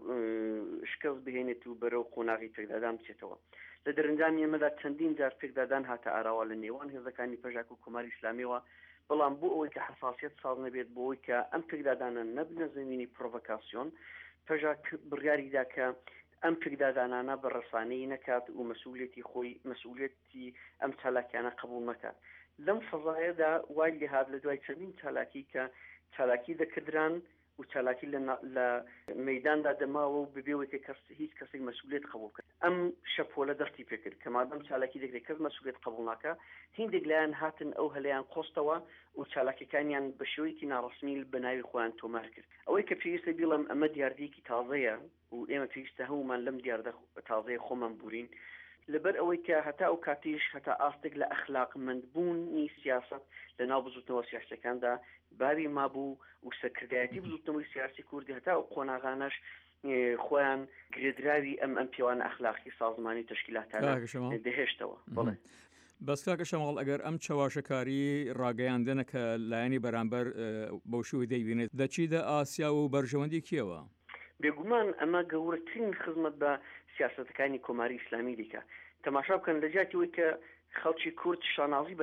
شکەست بهێنێت و بەرەو قۆناغی پێکدادان بچێتەوە لە دەرەنجامی ئێمەدا چەندین جار پێکدادان هاتە ئاراوە لە نێوان هێزەکانی پەژاک و کۆماری ئیسلامیەوە بەڵام بۆ ئەوەی کە حساسیت ساز نەبێت بۆ ئەوەی کە ئەم پێکدادانە نەبنە زمینی پرۆڤۆکاسیۆن پەژاک بڕیاریدا کە ئەم پێکدادانانە بە ڕەسانەی نەکات و مەسئولیەتی ئەم چالاکیانە قبول نەکات لەم فەزایەدا وای لێهات لە دوای چەندین چالاکی کە چالاکی دەکردران و چالاکی لە مەیداندا دەماوە و ببێەوەی کە هیچ کەسێک مەسئولیت قبول کرد ئەم شەپۆلە دەستی پێکرد کە مادەم چالاکی دەکرێت کەس مەسئولیت قبول ناکە هیندێک لایەن هاتن ئەو هەلەیان قۆستەوە و چالاکیەکانیان بە شێوەیەکی ناڕەسمی بەناوی خۆیان تۆمار کرد ئەوەی کە پێویستە بیڵم ئەمە دیاردەیەکی تازەیە و ئێمە پێویستە هەمومان لەم دیاردە تازەیە خۆمان بورین لەبەر ئەوەی کە هەتا ئەو کاتیش هەتا ئاستێک لە ئەخلاقمەندبوونی سیاست لە ناو بزوتنەوە سیاسەکاندا بابی مابوو و سەرکردایەتی بزوتنەوەی سیاسی کوردی هەتا ئەو قۆناغانەش خۆیان گرێدراوی ئەم پیاوانە ئەخلاقی سازمانی تشکیلاتانە دەهێشتەوە بڵێ بەس کاکە شەماڵ ئەگەر ئەم چاواشەکاری ڕاگەیاندنە کە لایەنی بەرامبەر بەو شوی دەیبینێت دەچیدە ئاسیا و بەرژەوەندی کێوە بێگومان ئەمە گەورەترین خزمەت بە سیاسەتەکانی کۆماری ئیسلامی دیکە تەماشا بکەن لە جاتی وی کە خەڵکی کورد شانازی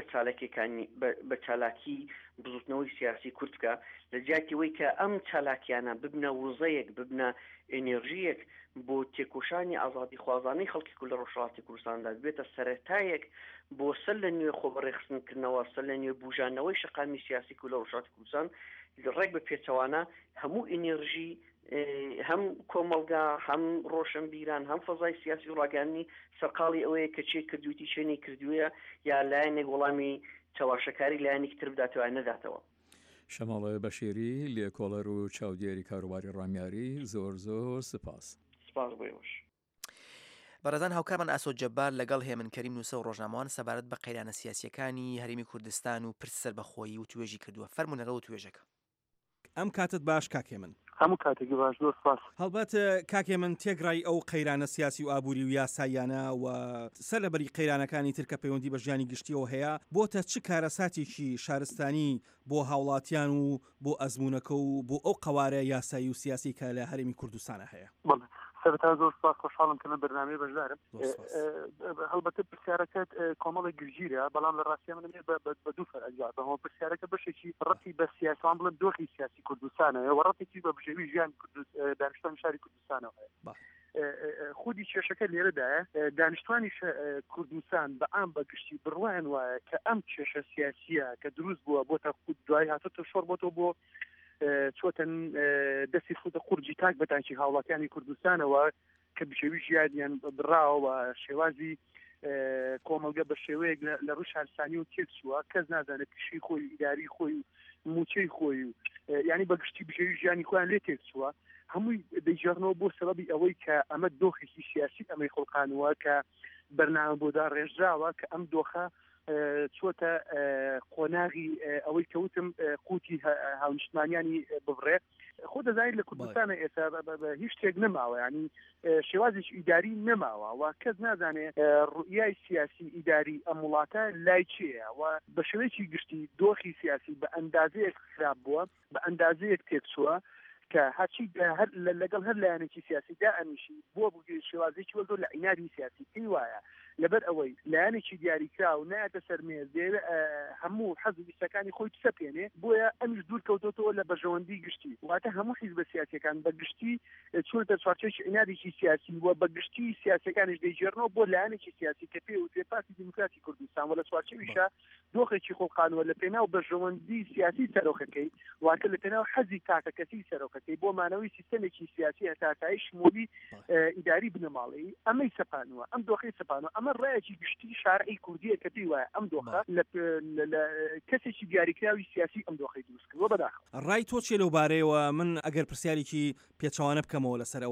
بە چالاکی بزوتنەوەی سیاسی کورد بکە لە جاتی وی کە ئەم چالاکیانە ببنە وزەیەک ببنە ئێنێرژیەک بۆ تێکۆشانی ئازادی خوازانەی خەڵکی کورد لە ڕۆژهەڵاتی کوردستاندا بێتە سەرەتایەک بۆ سەر لە نوێ خۆبەڕێخستنکردنەوە سەر لە نوێ بوژانەوەی شەقامی سیاسی کورد لە ڕۆژهەڵاتی کوردستان ڕێک بە پێچەوانە هەموو ئێنێرژی هەم کۆمەلگا هەم ڕۆشنبیران هەم فەزای سیاسی و ڕاگەاندنی سەرقاڵی ئەوەیە کە چێ کردویتی شوێنی کردوویە یا لایەنێک وەڵامی چاواشەکاری لایەنێکی تر بداتەوە نەداتەوە شەماڵە بەشێری لێکۆڵەر و چاودێری کاروباری ڕامیاری زۆر زۆر سپاس بەڕێزان هاوکارمان ئاسۆ جەبار لەگەڵ هێمن کەریم نووسە و ڕۆژنامەوان سەبارەت بە قەیرانە سیاسیەکانی هەرێمی کوردستان و پرسەر بەخۆیی و توێژی کردووە فەرمونەرە و توێژەکە ئەم کاتت باش کاکێ من هەموو کاتێکی باش زۆر سپاس هەڵبەت کاکێ من تێگڕای ئەو قەیرانە سیاسی و ئابووری و یاساییانە و سەر لەبەری قەیرانەکانی تر کە پەیوەندی بە ژیانی گشتیەوە هەیە بۆتە چ کارەساتێکی شارستانی بۆ هاوڵاتیان و بۆ ئەزمونونەکە و بۆ ئەو قەوارە یاسایی و سیاسی کە لە هەرێمی کوردستانە هەیە سەرتا زۆر سپاس خۆشحاڵم کە لە بەرنامەی بەشدارم هەڵبەتە پرسیارەکەت کۆمەڵی گرژیرە بەڵام لە ڕاستی من بە دوو فەرەنجات بەهۆ پرسیارەکە بەشێکی ڕەتی بە سیاسان بڵێن دۆخی سیاسی کوردستانەوە و ڕەتێکی بە بژێوی ژیان دانیشتوانی شاری کوردستانەوە هەیە خودی کێشەکە لێرەدایە دانیشتوانی کوردستان بە ئام بەگشتی بڕوایان وایە کە ئەم کێشە سیاسیە کە دروست بووە بۆتە خود دوای هاتۆتە شۆڕ بۆتەوە بۆ چۆتەن دەستی خودە قورجی تاک بەتانکی هاوڵاتیانی کوردستانەوە کە بشێوی ژیانیان بڕاوە شێوازی کۆمەلگە بە شێوەیەک لە ڕوو شارستانی و تێکچووە کەس نازانێت کشی خۆی ئیداری خۆی و موچەی خۆی و یعنی بەگشتی بشێوی ژیانی خۆیان لێ تێکچووە هەمووی دەیژێڕنەوە بۆ سەبەبی ئەوەی کە ئەمە دۆخێکی سیاسی ئەمەی خەڵقانەوە کە بەرنامە بۆدا ڕێژراوە کە ئەم دۆخە چۆتە قۆناغی ئەوەی کەوتم قوتی هاونیشتمانیانی بڕێ خۆ دەزانیت لە کوردستانە ئێستا هیچ شتێک نەماوە ینی شێوازێک ئیداری نەماوە و کەس نازانێت ڕوئیای سیاسی ئیداری ئەم وڵاتە لای چییە و بە شێوەیەکی گشتی دۆخی سیاسی بە ئەندازەیەک خراپ بووە بە ئەندازەیەک تێکچووە کە هەرچی لەگەڵ هەر لایەنێکی سیاسیدا ئەمیشی بۆ شێوازێکی وەزۆر لە عیناری سیاسی پێی وایە لەبەر ئەوەی لایەنێکی دیاریکرا و نایەتە سەرمێز دەیەوێت هەموو حەزب ویستەکانی خۆی سەپێنێ بۆیە ئەمیش دوور کەوتۆتەوە لە بەژەوەندی گشتی واتە هەموو حیزبە سیاسیەکان بە گشتی چۆنتە چوارچێکی عیناریی سیاسی وە بە گشتی سیاسەکانیش دەیژێڕنەوە بۆ لایەنێکی سیاسی کە پێ وتێ پارتی دیموکراتی کوردستان وە لە چوارچێویشە دۆخێکی خۆڵقانوە لە پێناو بەژەوەندی سیاسی سەرۆکەکەی واتە لە پێناو حەزی تاکەکەسی سەرۆکەکەی بۆ مانەوەی سیستەمێکی سیاسی هەتاکایی شمولی ئیداری بنەماڵەیی ئەمەی سەپانوە ئەم دۆخەی سەپانوە ئەمە ڕایەکی گشتی شارعی کوردیە کە پێی وایە ئەم دۆخە لە کەسێکی دیاریکراوی سیاسی ئەم دۆخەی دروستکردووە بەداخەوە ڕای تۆ چێ لەو بارەیەوە من ئەگەر پرسیارێکی پێچەوانە بکەمەوە لەسەرەوە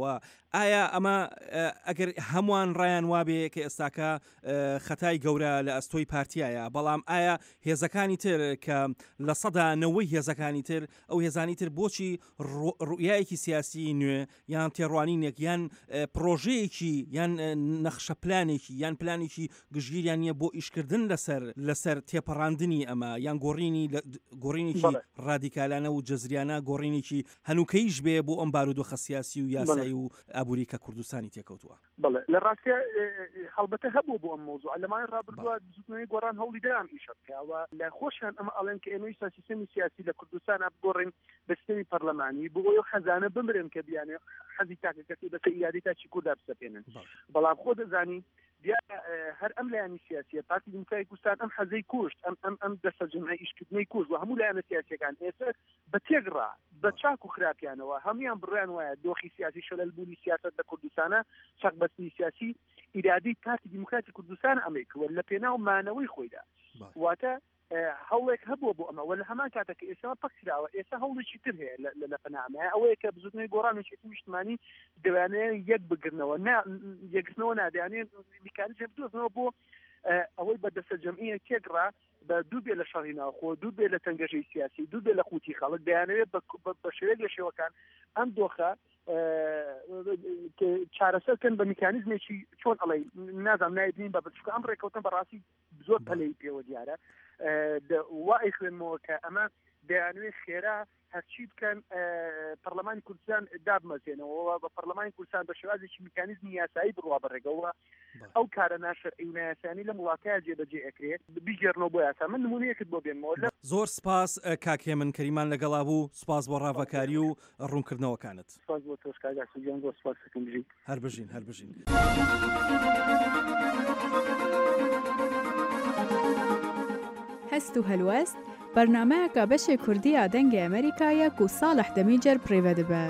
ئایا ئەمە ئەگەر هەمووان ڕایان وابێ کە ئێستاکە خەتای گەورە لە ئەستۆی پارتیایە، بەڵام ئایا هێزەکانی تر کە لە سەدا 90 هێزەکانی تر ئەو هێزانی تر بۆچی ڕوئایەکی سیاسی نوێ یان تێڕوانینێک یان پرۆژەیەکی یان نەخشە پلانێکی یان پلانێکی گژگیریان نییە بۆ ئیشکردن لەسەر تێپەڕاندنی ئەمە یان گۆڕینێکی ڕادیکالانە و جەزریانە گۆڕینێکی هەنووکەیش بێ بۆ ئەم بارودۆخە سیاسی و یاسایی و ئابووری کە کوردستانی تێکەوتووە؟ بەڵێ لە ڕاستە هەڵبەتە هەبوو بۆ ئەم مۆزوع لەمای ڕابردووە زودنەوەی گۆڕان هەوڵی دەیان ئیشە بکەوە لە خۆشیان ئەمە ئەڵێن کە ئێمەی سیستەمی سیاسی لە کوردستان بگۆڕین بە سیستەمی پەرلەمانی بۆ ئەو خەزانە بمرن کە بیانێ حەزی تاکەکەتی بەسەر یادی تاچی کووردا بسەپێنن بەڵام خۆ دەزانی هەر ئەم لایەنی سیاسیە پارتی دیموکراتی کوردستان ئەم حەزەی کوشت ئەم دەستە جمعی ئیشکردنەی کوشت و هەموو لایەنە سیاسیەکان ئێستا بە تێگڕا بە چاک و خراپیانەوە هەمویان بڕیان وایە دۆخی سیاسی شەلەلبوونی سیاست لە کوردستانە چاکبەستی سیاسی ئیرادەی پارتی دیموکراتی کوردستان ئەمریکا لە پێناو مانەوەی خۆیدا واتە هەوڵێک هەبووە بۆ ئەمە ولا هەمان کاتێک ئێستا پەکراوە ئێستا هەوڵێکی تر هەیە لە پەنامەیە ئەوەیە کە بزودنەوەی گۆڕانێکی نیشتمانی دەوانەیە یەک بگرنەوە یەکردنەوە نادیانێت میکانیزم بدۆزنەوە بۆ ئەوەی بەدەستە جەمعیە تێگڕا بە دوو بێ لە شەڕی ناوخۆ دوو بێ لە تەنگەژەی سیاسی دوو بێ لە قوتی خەڵک دەیانەوێت بە شێوەیەک لە شێوەکان ئەم دۆخە چارەسەرکەن بە میکانیزمێکی چۆن ئەڵێ نازانم نایبین بە بچکە ئەم ڕێکەوتن بەڕاستی زۆر پەلەی پێوە دیارە وای خوێنمەوە کە ئەمە دەیانوێت خێرا هەرچی بکەن پەرلەمانی کوردستان دابمەزێنەوە بە پەرلەمانی کوردستان بە شێوازێکی میکانیزمی یاسایی بڕوا بەڕێگەوە ئەو کارە ناشەرعی و نایاسانی لە وڵاتەیە جێبەجێ ئەکرێت بگێڕنەوە بۆ یاسا من نمونەیەکت بۆ بێنمەوە. زۆر سپاس کاکێمن کەریمان لەگەڵا بوو، سپاس بۆ ڕاوەکاری و ڕوونکردنەوەکانت. سپاس بۆ تۆش کاگاسوجیان زۆر سپاس دەکەم بژین. هەر بژین هەر بژین. هەست و هەلوەست بەرنامەیەکە بەشێ کوردیە دەنگی ئەمریکایە و ساڵح دەمیجەر پڕێوە دەبە.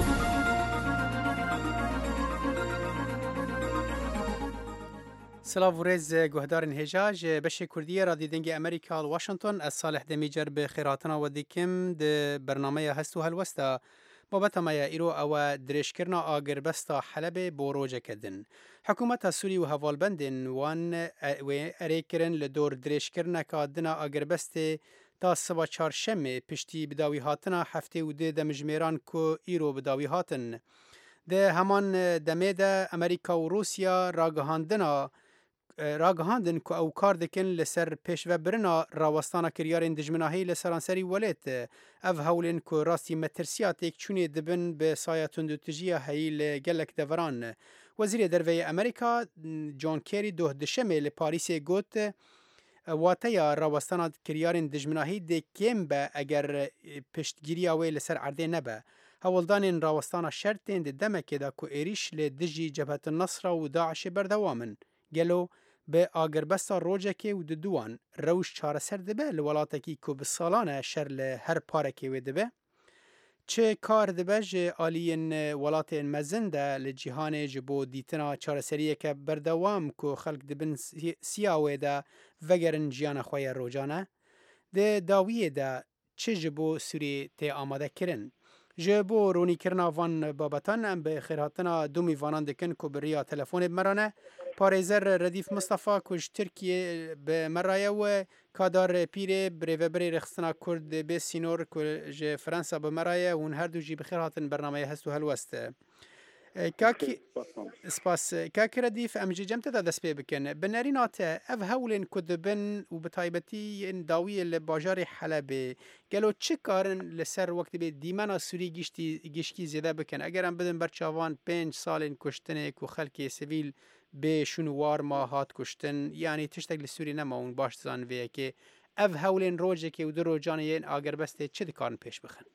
سلااو ڕێز گوهدارن هێژاژ بەشێ کوردیە ڕادی دەنگی ئەمریکا واشنگتن ئە ساڵح دەمیجەر بە خێراتنەوە دیکەم بەرنامەیە هەست و هەلوەستە بابەتەمەیە ئیرۆ ئەوە درێژکردنا ئاگربەستا حەلەبێ بۆ ڕۆژەکەدن. حکوومەتە سووری و هەڤاڵبەندên وان ئەرێکردن لە دۆر درێژکردنەکە دنا ئاگربەستێ تا سبا چارشەمێ پشتی بداوی هاتنە هەفتێ و دێ دەمژمێران کۆ ئیرۆ بداوی هاتن. دە هەمان دەمێدە ئەمریکا و رووسیا ڕاگەهاندن کو ئەو کار دەکەن لەسەر پێشڤەبرنا ڕاوەستانە کریارên dijminahî لە سەرانسەری وەلێت ئەv هەولên ku rastî metirsiyatێک çûnê dibin bi saya tundutijiya heyî li gelek deveran. Wezîrê derveyê Amerîka John Kerry doh dişemê li Parîsê got wateya rawestana kiryarên dijminahî dê kêm be eger piştgiriya wê li ser erdê nebe. Hewldanên rawestana şertên di demekê de ku êrîş li dijî Cebhetin Nesra û Daişê berdewam in. Gelo bi agirбesta rojekê û di duwan rewş çareser dibe li welatekî ku bi salan e şer li her parekê wê dibe. Çi kar dibe ji aliyên welatên mezin de li cîhanê ji bo dîtina çareseriyeke berdewam ku xelk dibin siya wê de vegerin jiyana xwe ya rojane. Di dawiyê de çi ji bo Sûriyê tê amade kirin. Ji bo ronîkirina van babetan em bi xêrhatina du mîvanan dikin ku bi riya telefonê bimerane. Parêzer Redîf Mustafa ku ji Tirkiye bi meraye we Kadar Pîrê birêveberê rexistina Kurd bê sînor ku ji Fransa bi meraye hûn her du jî bi xêr hatin bernameyê hest û helwest. Spas Kakî Redîf em ji cem te de dest pê bikin. Bi nerîna te ev hewlên ku dibin û bi taybetî yên dawiyê li bajarê Helebê gelo çi karin li ser wektê bê dîmena Sûrî giştî zêde bikin eger em bidin ber çavan 5 salên kuştinê ku xelkê sivîl bê şûnwar ma hat kuştin yanî tiştek li Sûrî nema hûn baş dizanin vê yekê ev hewlên rojekê û di rojanê yên agerbestê çi dikarin pêş bixin?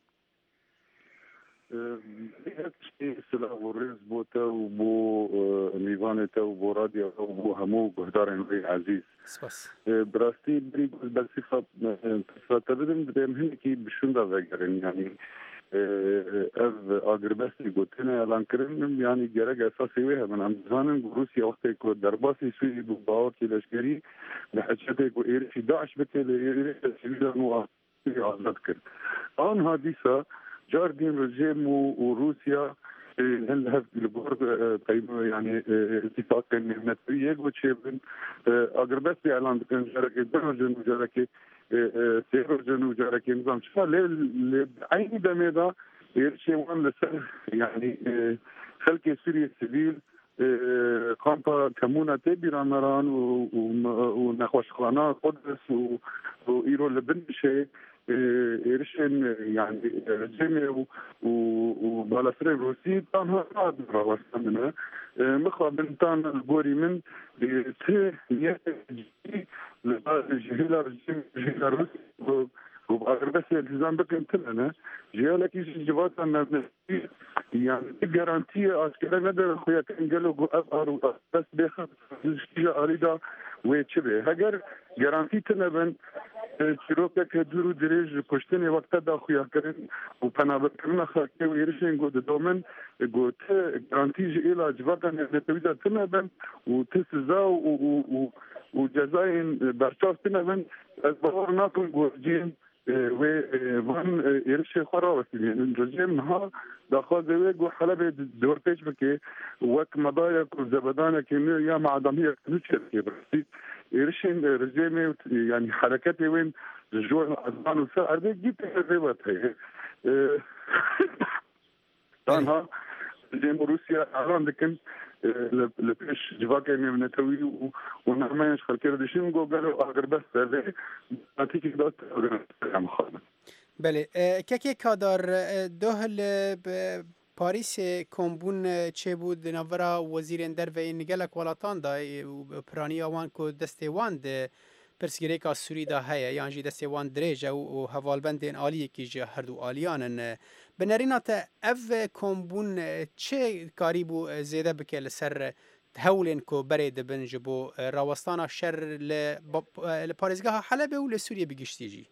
سلااو ڕێز بۆ te û بۆ میوانê te û بۆ radya û bû hemû guhdarên wê ezîz. Bi rastî birî bersifa bidim dibêm hinekî bişûn da vegerin yanî ev agirbestê gotine elankirin yanî gerek esasê wê hemin em dizanin Rûsya wextê ku derbasî Sûrî bû bawerkî leşkerî li heçetê ku êrişî Daeş bike li êrişê sivîlan û azad kir. Anha dîsa car dîn rejim û Rûsya هل البور يعني اتفاق نتويج وشيبن اقربت اعلان كان شركه درجن وشركه سيرجن وشركه نظام شمال عين دميدا يرشي وان لسر يعني خلق سوريا السبيل قامت كمونة تبيرا مران ونخوش خلانا قدس وإيرو لبنشي إيرشين يعني رجيمي وبالاسرين روسي تانها قادرة واسمنا مخوة بنتان البوري من تي نياتي لجهيلا رجيم جهيلا روسي وبآخر بس الالتزام بك انتلنا جيالك يجي جباتنا يعني جارانتية عسكرية ندر خويا كان قالوا أظهر بس بيخف الشيء أريده ويتشبه هجر جارانتي تنبن شروكة كدورو دريج كشتني وقت دا خويا كرن وبنابر كرنا خاكي ويرشين قد دومن قد جارانتي جيلا جباتنا نتويدا تنبن وتسزا وجزاين برشاف تنبن أزبار ناكل قوجين وان يرشي خراوة يعني الرجيم نهار داخل زواج وحلبة دور بيش بكي وك مضايق وزبدانة كيميو يا معدمية نتشر كي برسي يرشي رجيمي يعني حركاتي وين الجوع الأزمان والسعر دي جيت الريبات هي طانها رجيم روسيا أعلان لكن لبيش جواكي من نتوي ونعمانش خلقير ديشين قالوا أغر بس هذه نتيجة دات أغر مخالنا بله که کادر دوهل پاریس کمبون چه بود نورا وزیر در و نگلک ولاتان دا پرانی آوان کو دستوان ده پرسگیری که سوری دا هیا یعنی جی دستوان دریجه و حوالبندین آلیه که جی هر دو آلیانن بنرینات اف کمبون چه کاری بو زیده بکل سر هولین کو برید بنج بو راوستانا شر لپاريزگاه حلب و لسوریه بگشتی جی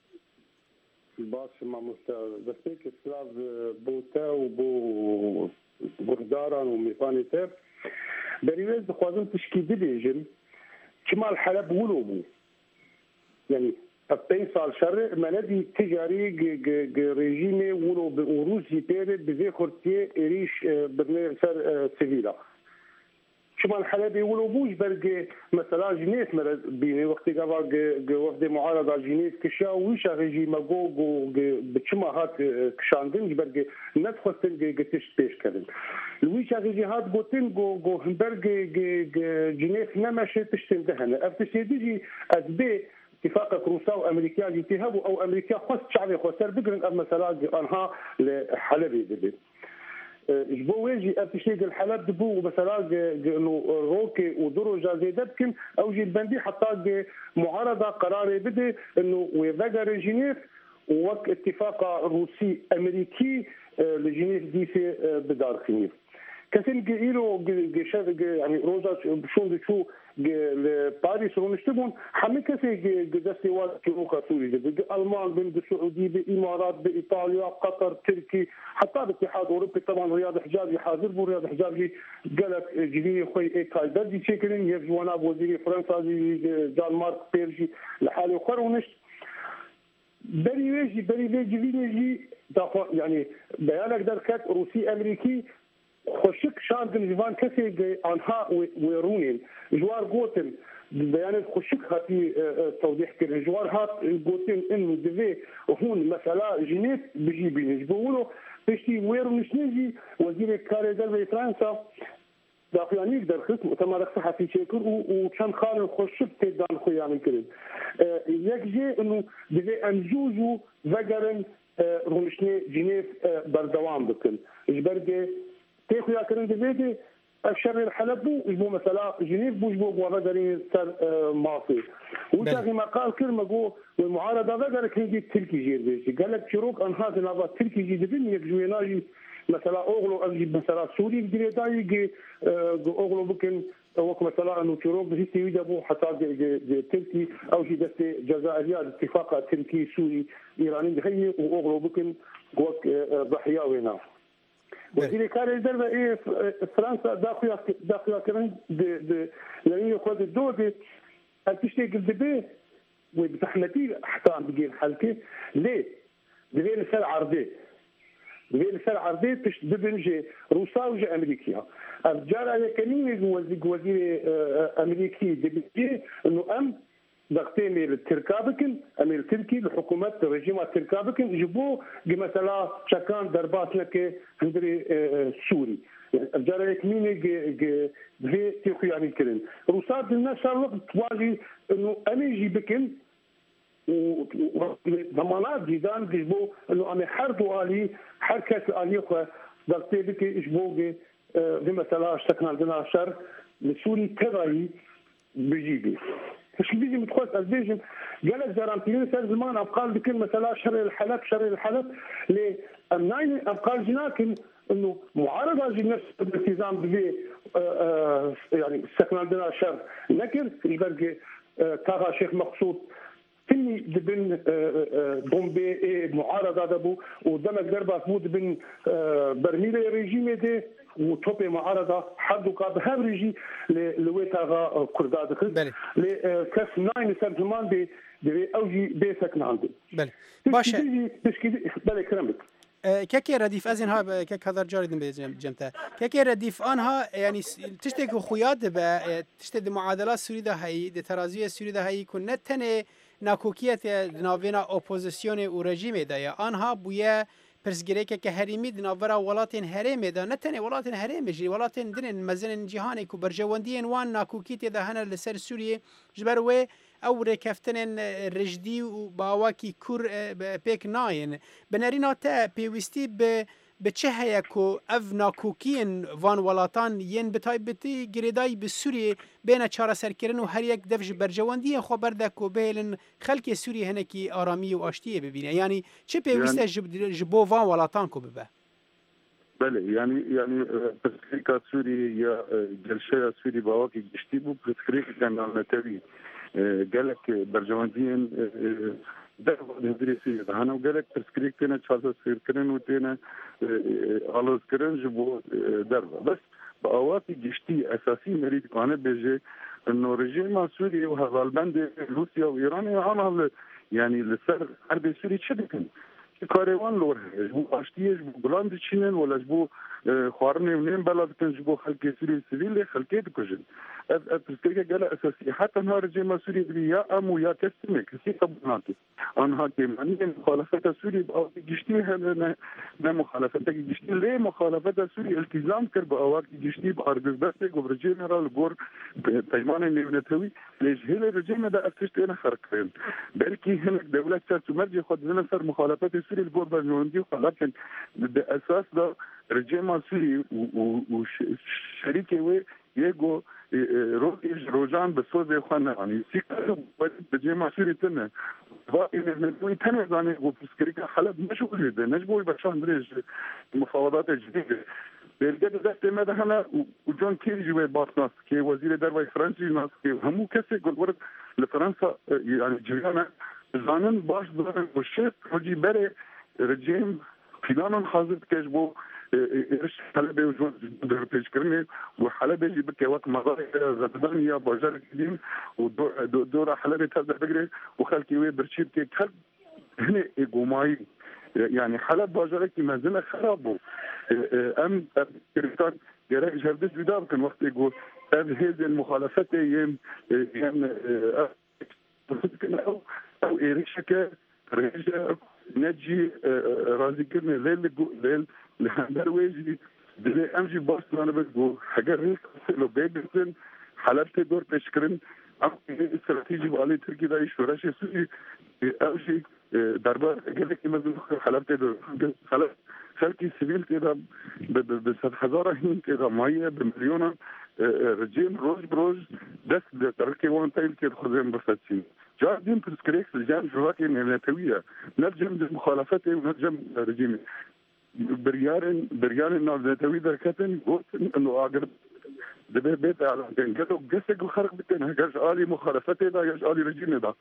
باش ما دستيك سلاف بوتا وبو برداران وميفاني تير بريوز خوازن تشكيدي بيجن كما الحلب ولوبو يعني 40 سال شر مندي تجاري ريجيمي ولو بروسي بيرد بزي خورتي ريش برنامج سر سيفيلا شمال حلبي ولوبوش برجي مثلا جنيس بيني وقت قبل وفد معارضة جنيس كشا ويشا ريجيم جو بتشما هات كشاندن برجي ندخل تلقي قتش بيش كذا الويشا ريجي هات بوتين جو همبرجي جنيس نمشي تشتم دهنا افتشي ديجي أزبي اتفاق روسا وامريكا يتهبوا او امريكا خص شعبي خسر بقرن مثلا انها لحلبي دبي جبو ويجي ابتشيق الحلب دبو مثلا انه روكي ودروجا زي دبكن او جي البندي حتى معارضه قرار بده انه ويفقر جنيف ووك اتفاق روسي امريكي لجنيف ديسي بدار خنيف كثير قيلوا يعني روزا بشون شو باريس ونشتبون حمي كثير دستي واد كيروكا سوري المان بين السعوديه بالامارات بايطاليا قطر تركي حتى الاتحاد الاوروبي طبعا رياض حجازي حاضر بو رياض حجازي قال لك جدي خوي ايكاي بدي تشيكرين يفجوانا وزير فرنسا جان مارك بيرجي لحاله اخر ونشت بري يجي يعني بيانك دركات روسي امريكي خوشك شاندن جوان كسي انها ويرونين جوار قوتن بيانات خوشك هاتي توضيح كده جوار هات قوتن انه دفي هون مسألة جنيت بيجي بينج بقولوا بيشتي ويرون شنيجي وزير الكاري دل فرنسا داخلاني يقدر خصم تمارك صحفي شكر وكان خالد خوشك تدان خويا من كده يكجي انه دفي انجوجو فقرن رونشني جنيف بردوام بكل اجبرجي تيخو يا كرن دبيتي الشر الحلب بو مثلا جنيف بوجبو وغدرين سر ماصي وجاكي ما قال كلمه جو والمعارضه غدرك هيجي تركي جير بيجي قال لك شروق انهاز نابا تركي جي دبن يجويناجي مثلا اوغلو اجيب مثلا سوري بدريتاي اوغلو بكن وقت مثلا انه شروق بهيتي يجبو حتى تركي او جي دستي جزائريه اتفاق تركي سوري ايراني هي واوغلو بكن وقت ضحيه وينا وزير كاري دربه ايه فرنسا داخل كمان لانه ياخذ الدوله تشتغل دبي وبتحمتي حتى عم بيجي الحلقه ليه؟ دبي لسه عرضي غير سر عرضي تش دبنجي روسا وجا امريكيا الجار يكنين وزير امريكي دبنجي انه ام ضغطين التركابكن امير تركي الحكومات الرجيم التركابكن يجيبوا مثلا شكان دربات لك هندري سوري الجار يكنين في تيخياني كرين روسا الناس الوقت تواجه انه امي يجيبكن وضمانات جيدان يجبو انه انا حرب الي حركه الي خو ضغطي بك يجبو مثلا اشتكنا عندنا شر لسوري تبعي بيجيبي مش بيجي متخوص البيجي قال زرانتين صار زمان ابقال بكل مثلا شر الحلب لامناين ابقال جناكن انه معارضه نفس الالتزام به يعني استكمال عندنا شر لكن البرقه تاغا شيخ مقصود فيني دبن بومبي معارضه دبو ودمك دربه بود بن برميل ريجيم دي وتوبي معارضه حدو قاب هابريجي لويتاغا كرداد خل لكاس ناين سنتمان دي اوجي بيسك ناندي بله باشه بله كرمك كيكي رديف ازين ها كيك هذا جاردن بجمتا كيكي رديف انها يعني تشتك خويات تشتد معادلات سوريا هي دي ترازيه سوريا هي كنت تنه ناکوکیت ناوینا اپوزیسیون و رژیم دایا آنها بویا پرسگریکه که هریمی دناورا ولاتین هرم دا نتنه ولاتین هرم جی ولاتین دنن مزن جهانی کو برجواندین وان ناکوکیت ده هنر لسر سوریه جبر و او رکفتن رجدی و باواکی کور پیک ناین بنرینا تا پیوستی به چه هیا کو اف ناکوکین وان ولاتان ین بتایبتی گریدای به سوریه بین چاره سرکرن و هر یک دفج برجواندی خو برده کو بهلن خلک سوریه هنکی آرامی و آشتیه ببینه یعنی چه پیوسته جبو وان ولاتان کو ببه بله يعني تسكريكات سوري يا جلشة سوري بواكي جشتيبو تسكريك كان على تبي قالك برجواندين درب الهدريسي هنا وقالك تسكريك تنا تشارلز كرن وتنا على كرن جبو درب بس بواكي جشتي أساسي مريد كانت بيجي إنه رجيم سوري وهالبند روسيا وإيران يعني لسر حرب سوري شدكن کاروان لور جبو آشتیه جبو بلند چینن ولا جبو خوارنه ونیم بلاد کن جبو خلق سوری سیویل خلقی دکجن از تسکیه گله اساسی حتی نهار جمع سوری بری یا امو یا کسی کسی قبولناتی آنها که معنی مخالفت سوری با گشتی نه مخالفت گشتی لی مخالفت سوری التزام کرد با آوار گشتی با ارگز بسته گفت جنرال گور پیمان نیونتوی لیجهل رجیم دا ارتشت این خرق کرد بلکی هنک دولت سر مرجع خود زنسر مخالفت سوري البور برجواندي ولكن بالاساس ده رجيم سوري وشريكه يجو روجان بسوز اخوانا يعني سيكا رجيم سوري تنه فإن تنه يعني وبسكريكا حلب مش وجد نجبوا بشان دريج المفاوضات الجديده بالجد ده ماذا هنا وجون كيري باتناس كي وزير الدروي فرنسي ناس كي همو كسي قلت لفرنسا يعني جيانا زانن باش دارن وشت رجی بره رژیم فلان حاضر کشبو ایرش حلبه و جوان در پیش کرنه و حلبه جی بکه وقت مغاری زدن یا باجر کدیم و دور حلبه تبدأ بگره و خلکی وی برچیب که خلق هنه اگومایی يعني حلب باجرك مازال خرابو ام كريستان جرى جردش بدا كان وقت يقول هذه المخالفات يم او ايريشكا رجع نجي رازي كنا ليل لهندر ويجي دلي امجي باص انا بقول حاجه ريك لو بيبسن حلبت دور تشكرن ام استراتيجي بالي تركي دا يشورش سي اوشي دربار قال لك ما حلبت دور خلاص خلقي سيفيل كده ب 1000 هين كده ميه بمليون رجيم روز بروز دس تركي وان تايل كده خزين بفتين جاردين تسكريكس الجام جواكي نتوية نرجم مخالفته ونرجم رجيمي بريان الناس نتوي دركتن قلت انه اقرب دبي بيت على كان قالوا قسق وخرق بتن هاج آلي مخالفته دا هاج آلي رجيمي دا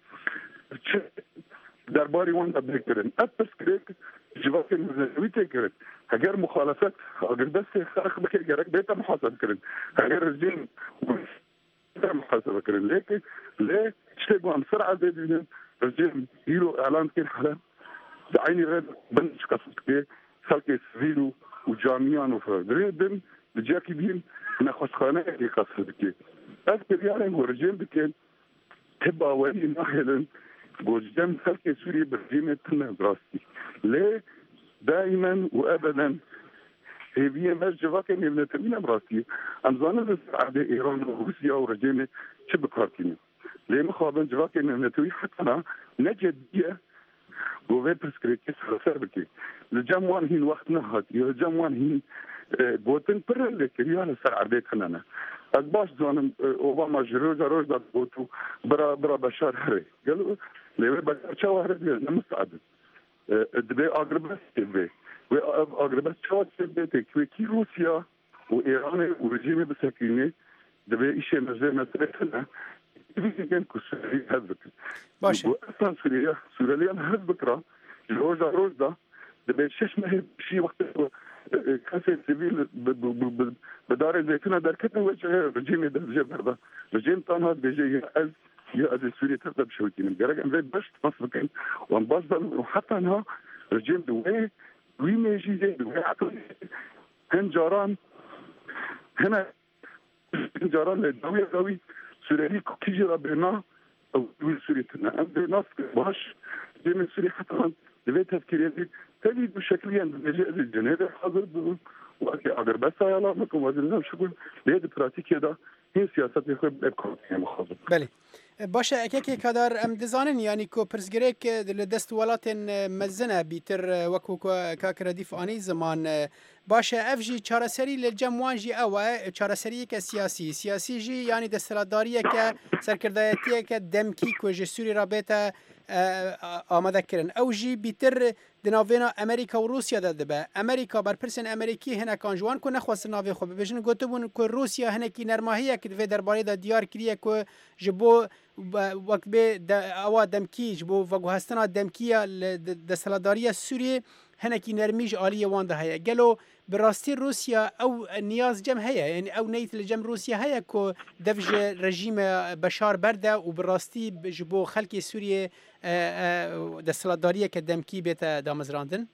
درباري وان تبكرن التسكريك جواكي نتوي تكرن هاجر مخالفات اقرب بس خرق بك جرك بيت محاسب كرن هاجر رجيم محاسبه كرن ليك ليه شيء عن سرعه زي رجيم يلو اعلان كل حلال عيني غير بنش قصدك خلق سویل و جامعیان و فردردن بجاکی بین نخوشخانه ای قصد که از بریارن ورجم بکن تباوری ناهلن گوجدم خلق سوریه برجیم تنه براستی لی دائما و ابدا هذه مرجفة كان يبنتمين براسي أمزانا بسعادة إيران وروسيا ورجينا شبكارتين ليه مخابن جفا كان يبنتوي حتى أنا نجدية وفي برسكريتي سرسربكي الجموان هين وقت نهات الجموان هين بوتن برر لك ريال سعادة خنانا أكباش زانم أوباما جروجا روجا بوتو برا بشار هري قالوا ليه بشار شو هري نمساعد دبي أقرب بس وأغربت شوات سبتك وكي روسيا وإيران ورجيمي بسكينة دبي إشي نزل مسرحنا في كان كسوري هذبك باشا وأصلا سوريا هذبكرا روز ده دبي شش مهر شيء وقت كاسة سيفيل بدار الزيتونة دركتنا وجه رجيمي ده جبر ده رجيم طانها بيجي يا أزي سوريا تبدأ بشويتين جرق أنزل باش تمسكين وانباصل وحتى أنها رجيم دوي ويميجي زي هنجاران هنا هنجاران للدوية قوي سوريالي كيجي ربنا أو دوي سوريتنا أم ناس باش زي من سوري حتى دبي تفكير يدي تجد بشكليا بمجال الجنة حاضر وأكي أقدر بس يا الله مكم وزننا بشكل لهذا براتيكي ده هي سياسة يخوي بكرة مخاطب. بله. باشه اکی کدار ام دزانن یعنی کو پرسگریک دل دست ولاتن مزنه بیتر وکو کاکردیف آنی زمان باشه افجی چارەسەری للجموانجی اوه چارەسەری که سیاسی جی یعنی دستلاتداری که سرکردایتی که دمکی کو جسوری رابطه آماده کردن او جی بیتر دناوینا امریکا و روسیا داده امریکا بر پرسن امریکی هنه کانجوان کو نخواست ناوی خوب بجن گوتبون کو روسیا هنه کی نرماهیه که دوی درباره دا دیار کریه کو جبو وقت به اوا دمکی جبو وگو هستنا دمکیه دستلاتداری سوریه هنه کی نرمیج عالیه وانده هیا گلو براستی روسیا او نیاز جم هيا يعني او نيت لجم روسيا هيا كو دفج رژیم بشار برده و براستی جبو خلق سوریه دستلاتداری که دمکی بیت دامزراندن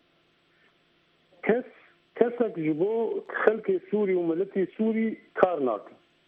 كسك جبو خلق سوري وملتي سوري كارناك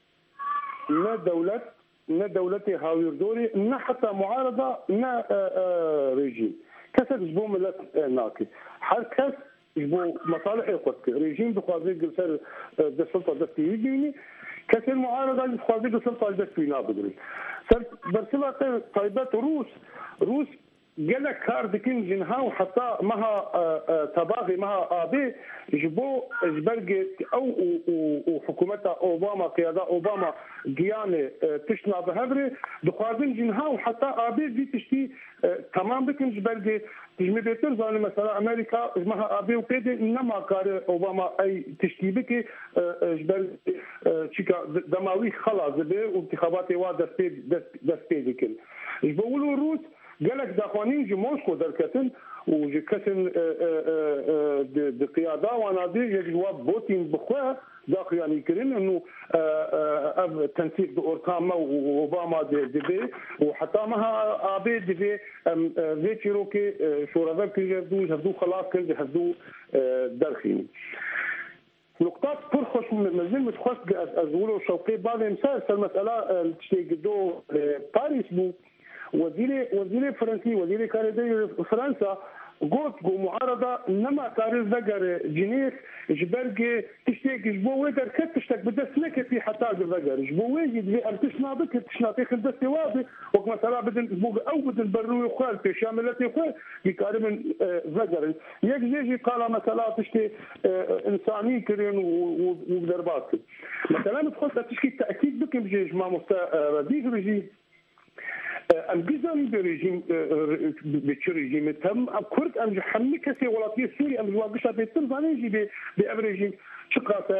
نا دولتي هاويردوري نا حتى معارضة نا ريجيم كسك جبو ملت ناكي هر كس جبو مصالح يقوتك ريجيم بخوازي قلسل السلطة دستي يجيني كسر المعارضة بخوازي السلطة دستي نابدري برسلة طيبات روس جل كاردكين جنها وحتى مها تباغي مها آبي جبو جبرجت أو وحكومتها أوباما قيادة أوباما جيانة تشنا بهبرة دخوازين جنها وحتى آبي دي تشتي تمام بكن جبرجت تجمع بيتر زاني مثلا أمريكا مها آبي وكده إنما كار أوباما أي تشتي بك جبرجت شيكا دماوي خلاص به وانتخابات واد دست بيدكن جبولو روس قالك داخوانين جي موسكو دركتن وجي كتن بقيادة ونادي يجواب بوتين بخواه داخل يعني كرين انه تنسيق بأورتاما وأوباما دي وحتى مها آبي دي فيتشيروكي شورابك يهدو خلاص كل يهدو درخيني نقطات برخص مازال متخص أزولو شوقي بعض مثال المسألة تشتيقدو باريس بو وزير فرنسي وزير كندي فرنسا قلت معارضة نما تاريخ ذكر جنيس جبرجي تشتاق جبو ويدر كت تشتاق بدس لك في حتى ذكر جبو ويجد في أرتشنا بك تشنا تاخذ دس واضح وقت مثلا بدن جبو أو بدن برو خال في شاملتي خال بكارم ذكر يجي قال مثلا تشتي إنساني كرين ودربات مثلا تخص تشكي تأكيد بك بجيج ما مسترديك بجي الجزم برجيم بتشرجيم تم كرد أم حمي كسي ولاتي سوري أم جواقشة بيتم زاني يجي بأبرجيم شقاته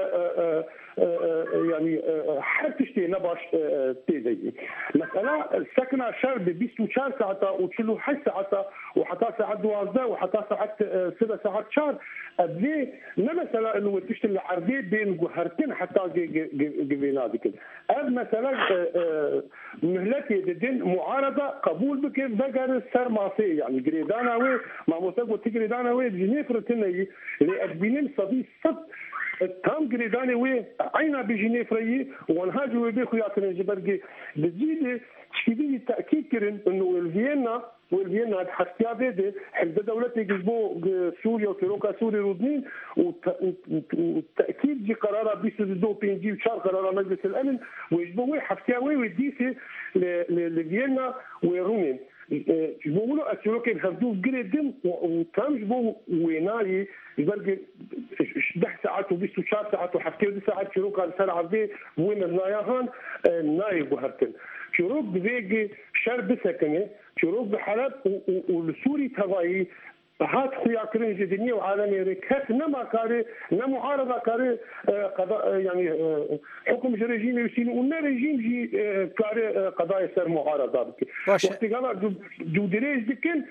يعني حد تشتي نباش تيزي مثلا سكنة شهر ب 24 ساعة وتشلو 8 ساعات وحتى ساعات 12 وحتى ساعات 6 ساعات شهر أبلي مثلا إنه تشتغل عرضي بين جهرتين حتى جبينات كده أب مثلا مهلتي دين معارضة قبول بك بقر سر ماسي يعني جريدانا وي ما متقو تجريدانا وي جنيفر تني اللي أبينين صديق صد تام جريداني وي عينا بجنيفري ونهاج وبيخو ياتن جبرجي بتجيلي شديد التأكيد كرن إنه الفيينا والفيينا حتى بيدي حد دولتي جزبو سوريا وتروكا سوريا رودنين والتأكيد جي قرارة بيسدو بينجي وشار قرارة مجلس الأمن ويجبوه حفتاوي وديسي لفيينا ورومين جبوه أسيروكي بخفدوه قريدين وكان جبوه ويناي يبقى 10 ساعات وبيستو 10 ساعات وحفتاوي 10 ساعات شروكا لسال عربي وين النايهان نايب وهرتن شروق بيجي شر بسكنه شروق بحلب والسوري تبعي هات خويا كرنج دنيا وعالمي ركات نما كاري نمعارضه كاري قضاء يعني حكم رجيم يسين ونا رجيم جي كاري قضايا سر معارضه بك وقت قال جو دريج بكن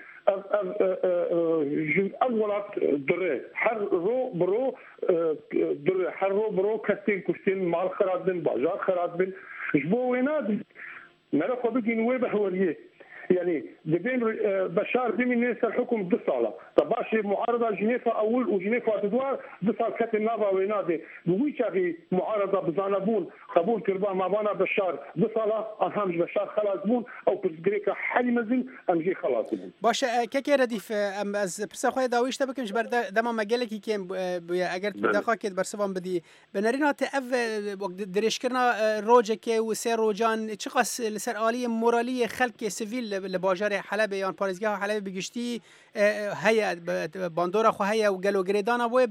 اول دري حر رو برو دري حر رو برو كتين كشتين مال خراب بن بازار خراب بن جبو ويناد نعرف بقي نويبه هوريه يعني بين بشار بمن ينسى الحكم بالصالة طبعا شيء معارضة جنيفا أول وجنيفا تدوار بصال كت النافا وينادي بويشة في معارضة بزانبون قبول كربان ما بانا بشار بصالة أهمش بشار خلاص بون أو برزقريكا حالي مزين أمجي خلاص بون باشه كي رديف ام از پرسا خو داویش تبکمش بر دما مگلکی که اگر دقیقا که برسوان بدی بنرینا تاف وقت درشکرنا روجه که و سه روجان چقاس لسر عالی مورالی خلق سیویل لباجار حلب یا پارێزگاه حلب بگشتی هيا باندورا خو هيا و گلو گریدانا و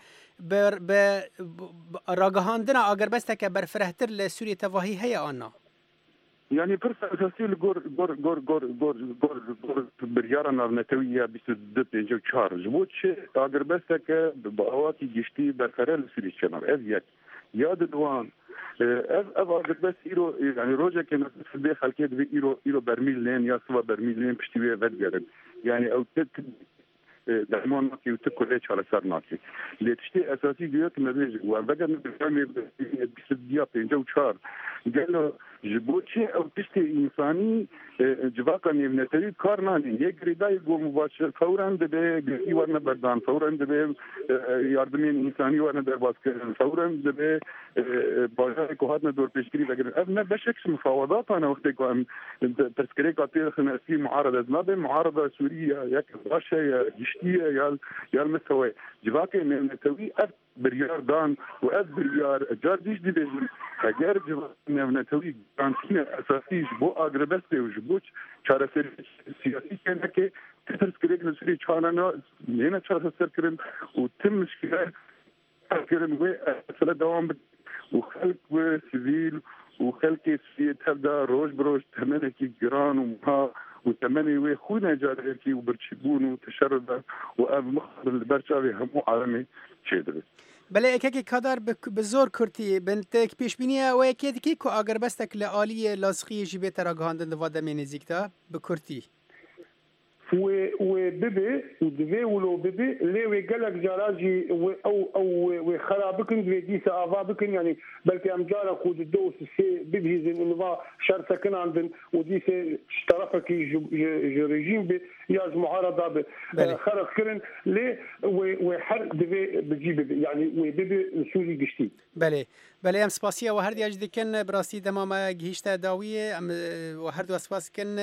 به راگهاندنا اگر بس که برفرهتر لسوریه تواهی هيا آنها يعني فرصة أساسية لجور جور جور جور جور جور جور بريارنا نتوية بسدت جو تشارج بوتش أقر بس كبعواتي جشتي برخرال سوري شنر أزيك ياد دوان أقر بس إيرو يعني روجا كنا في الداخل كده إيرو برميل لين يا سوا برميل لين بشتويه بدجرن يعني أو درمان ناكي وتكلش على سر ناكي اللي تشتي أساسي جيات مبيج وبقى نبغى بسديات جو تشار قالوا جبوتشي أو تشتي إنساني جواكا نبنتري كارناني يجري دا يقول مباشر فورا دبي قري ورنا بردان فورا دبي ياردمين إنساني ورنا درباس فورا دبي باجار كوهاتنا دور بيشكري بقى أبنا بشكل مفاوضات أنا وقت كم تذكري قاتل خنا في معارضة ما بين معارضة سورية يك راشة جشتية يال مستوى جواكا نبنتري بريار دان وأد بريار جارديش دي بيجي اگر جواب نتوی کانتین اساسی بو اگربسته و جبوچ چاره سیاسی کنه که تفرض کرد که سری چانه نه چاره سر کردن و تم مشکل کردن و اصلا دوام و خلق و سیویل و خلق سیاست تبدا روز بروز تمنه کی گران و مها و تمنه و خونا جاره کی و برچبون و تشرد و اب مخبر البرشاوي همو عالمي چیدره بله اکی کادر به زور کرتی بنتک پیش بینیه و اکی دیگه کو اگر بستک لعالی لازخی جیبه تراگاندن دواد من نزیکتا به کرتی و ببي ودفي ولو ببي اللي ويقلك جراجي او خرابكن ديسا افابكن يعني بلكي امجارا خود الدوس سي ببهي انه شر سكن عندن وديسا اشترفك ريجيم ياز معارضه خرق كرن لي وحرق دفي بجيب يعني وببي سوري قشتي بله ام سپاسیه و هر دیاج دکن براسی دمام گهیشت داویه ام و هر دو سپاس کن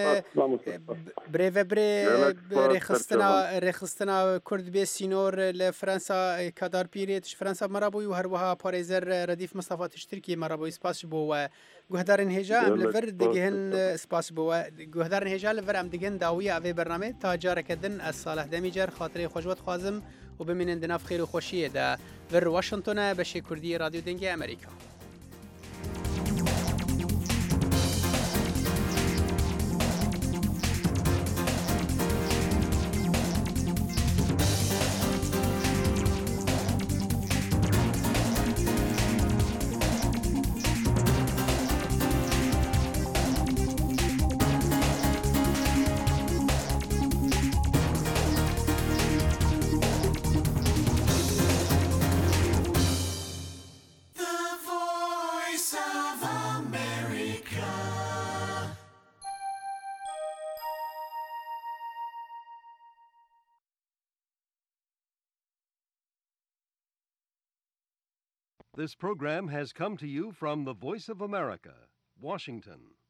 بری رخصتنا کرد به سینور لفرانسا کادار پیریتش فرانسا مرابوی و هر وها پاریزر ردیف مصطفى تشترکی مرابوی سپاس بو و گهدارن هجا ام لفر دگهن سپاس بو گهدارن هجا لفر ام دگهن داویه اوی برنامه تا جاره کدن از صالح دمیجر خاطر خوشوت خوازم و بمینن دناف خیر و خوشیه ده ور واشنطن بشه کردی رادیو دنگی امریکا This program has come to you from the Voice of America, Washington.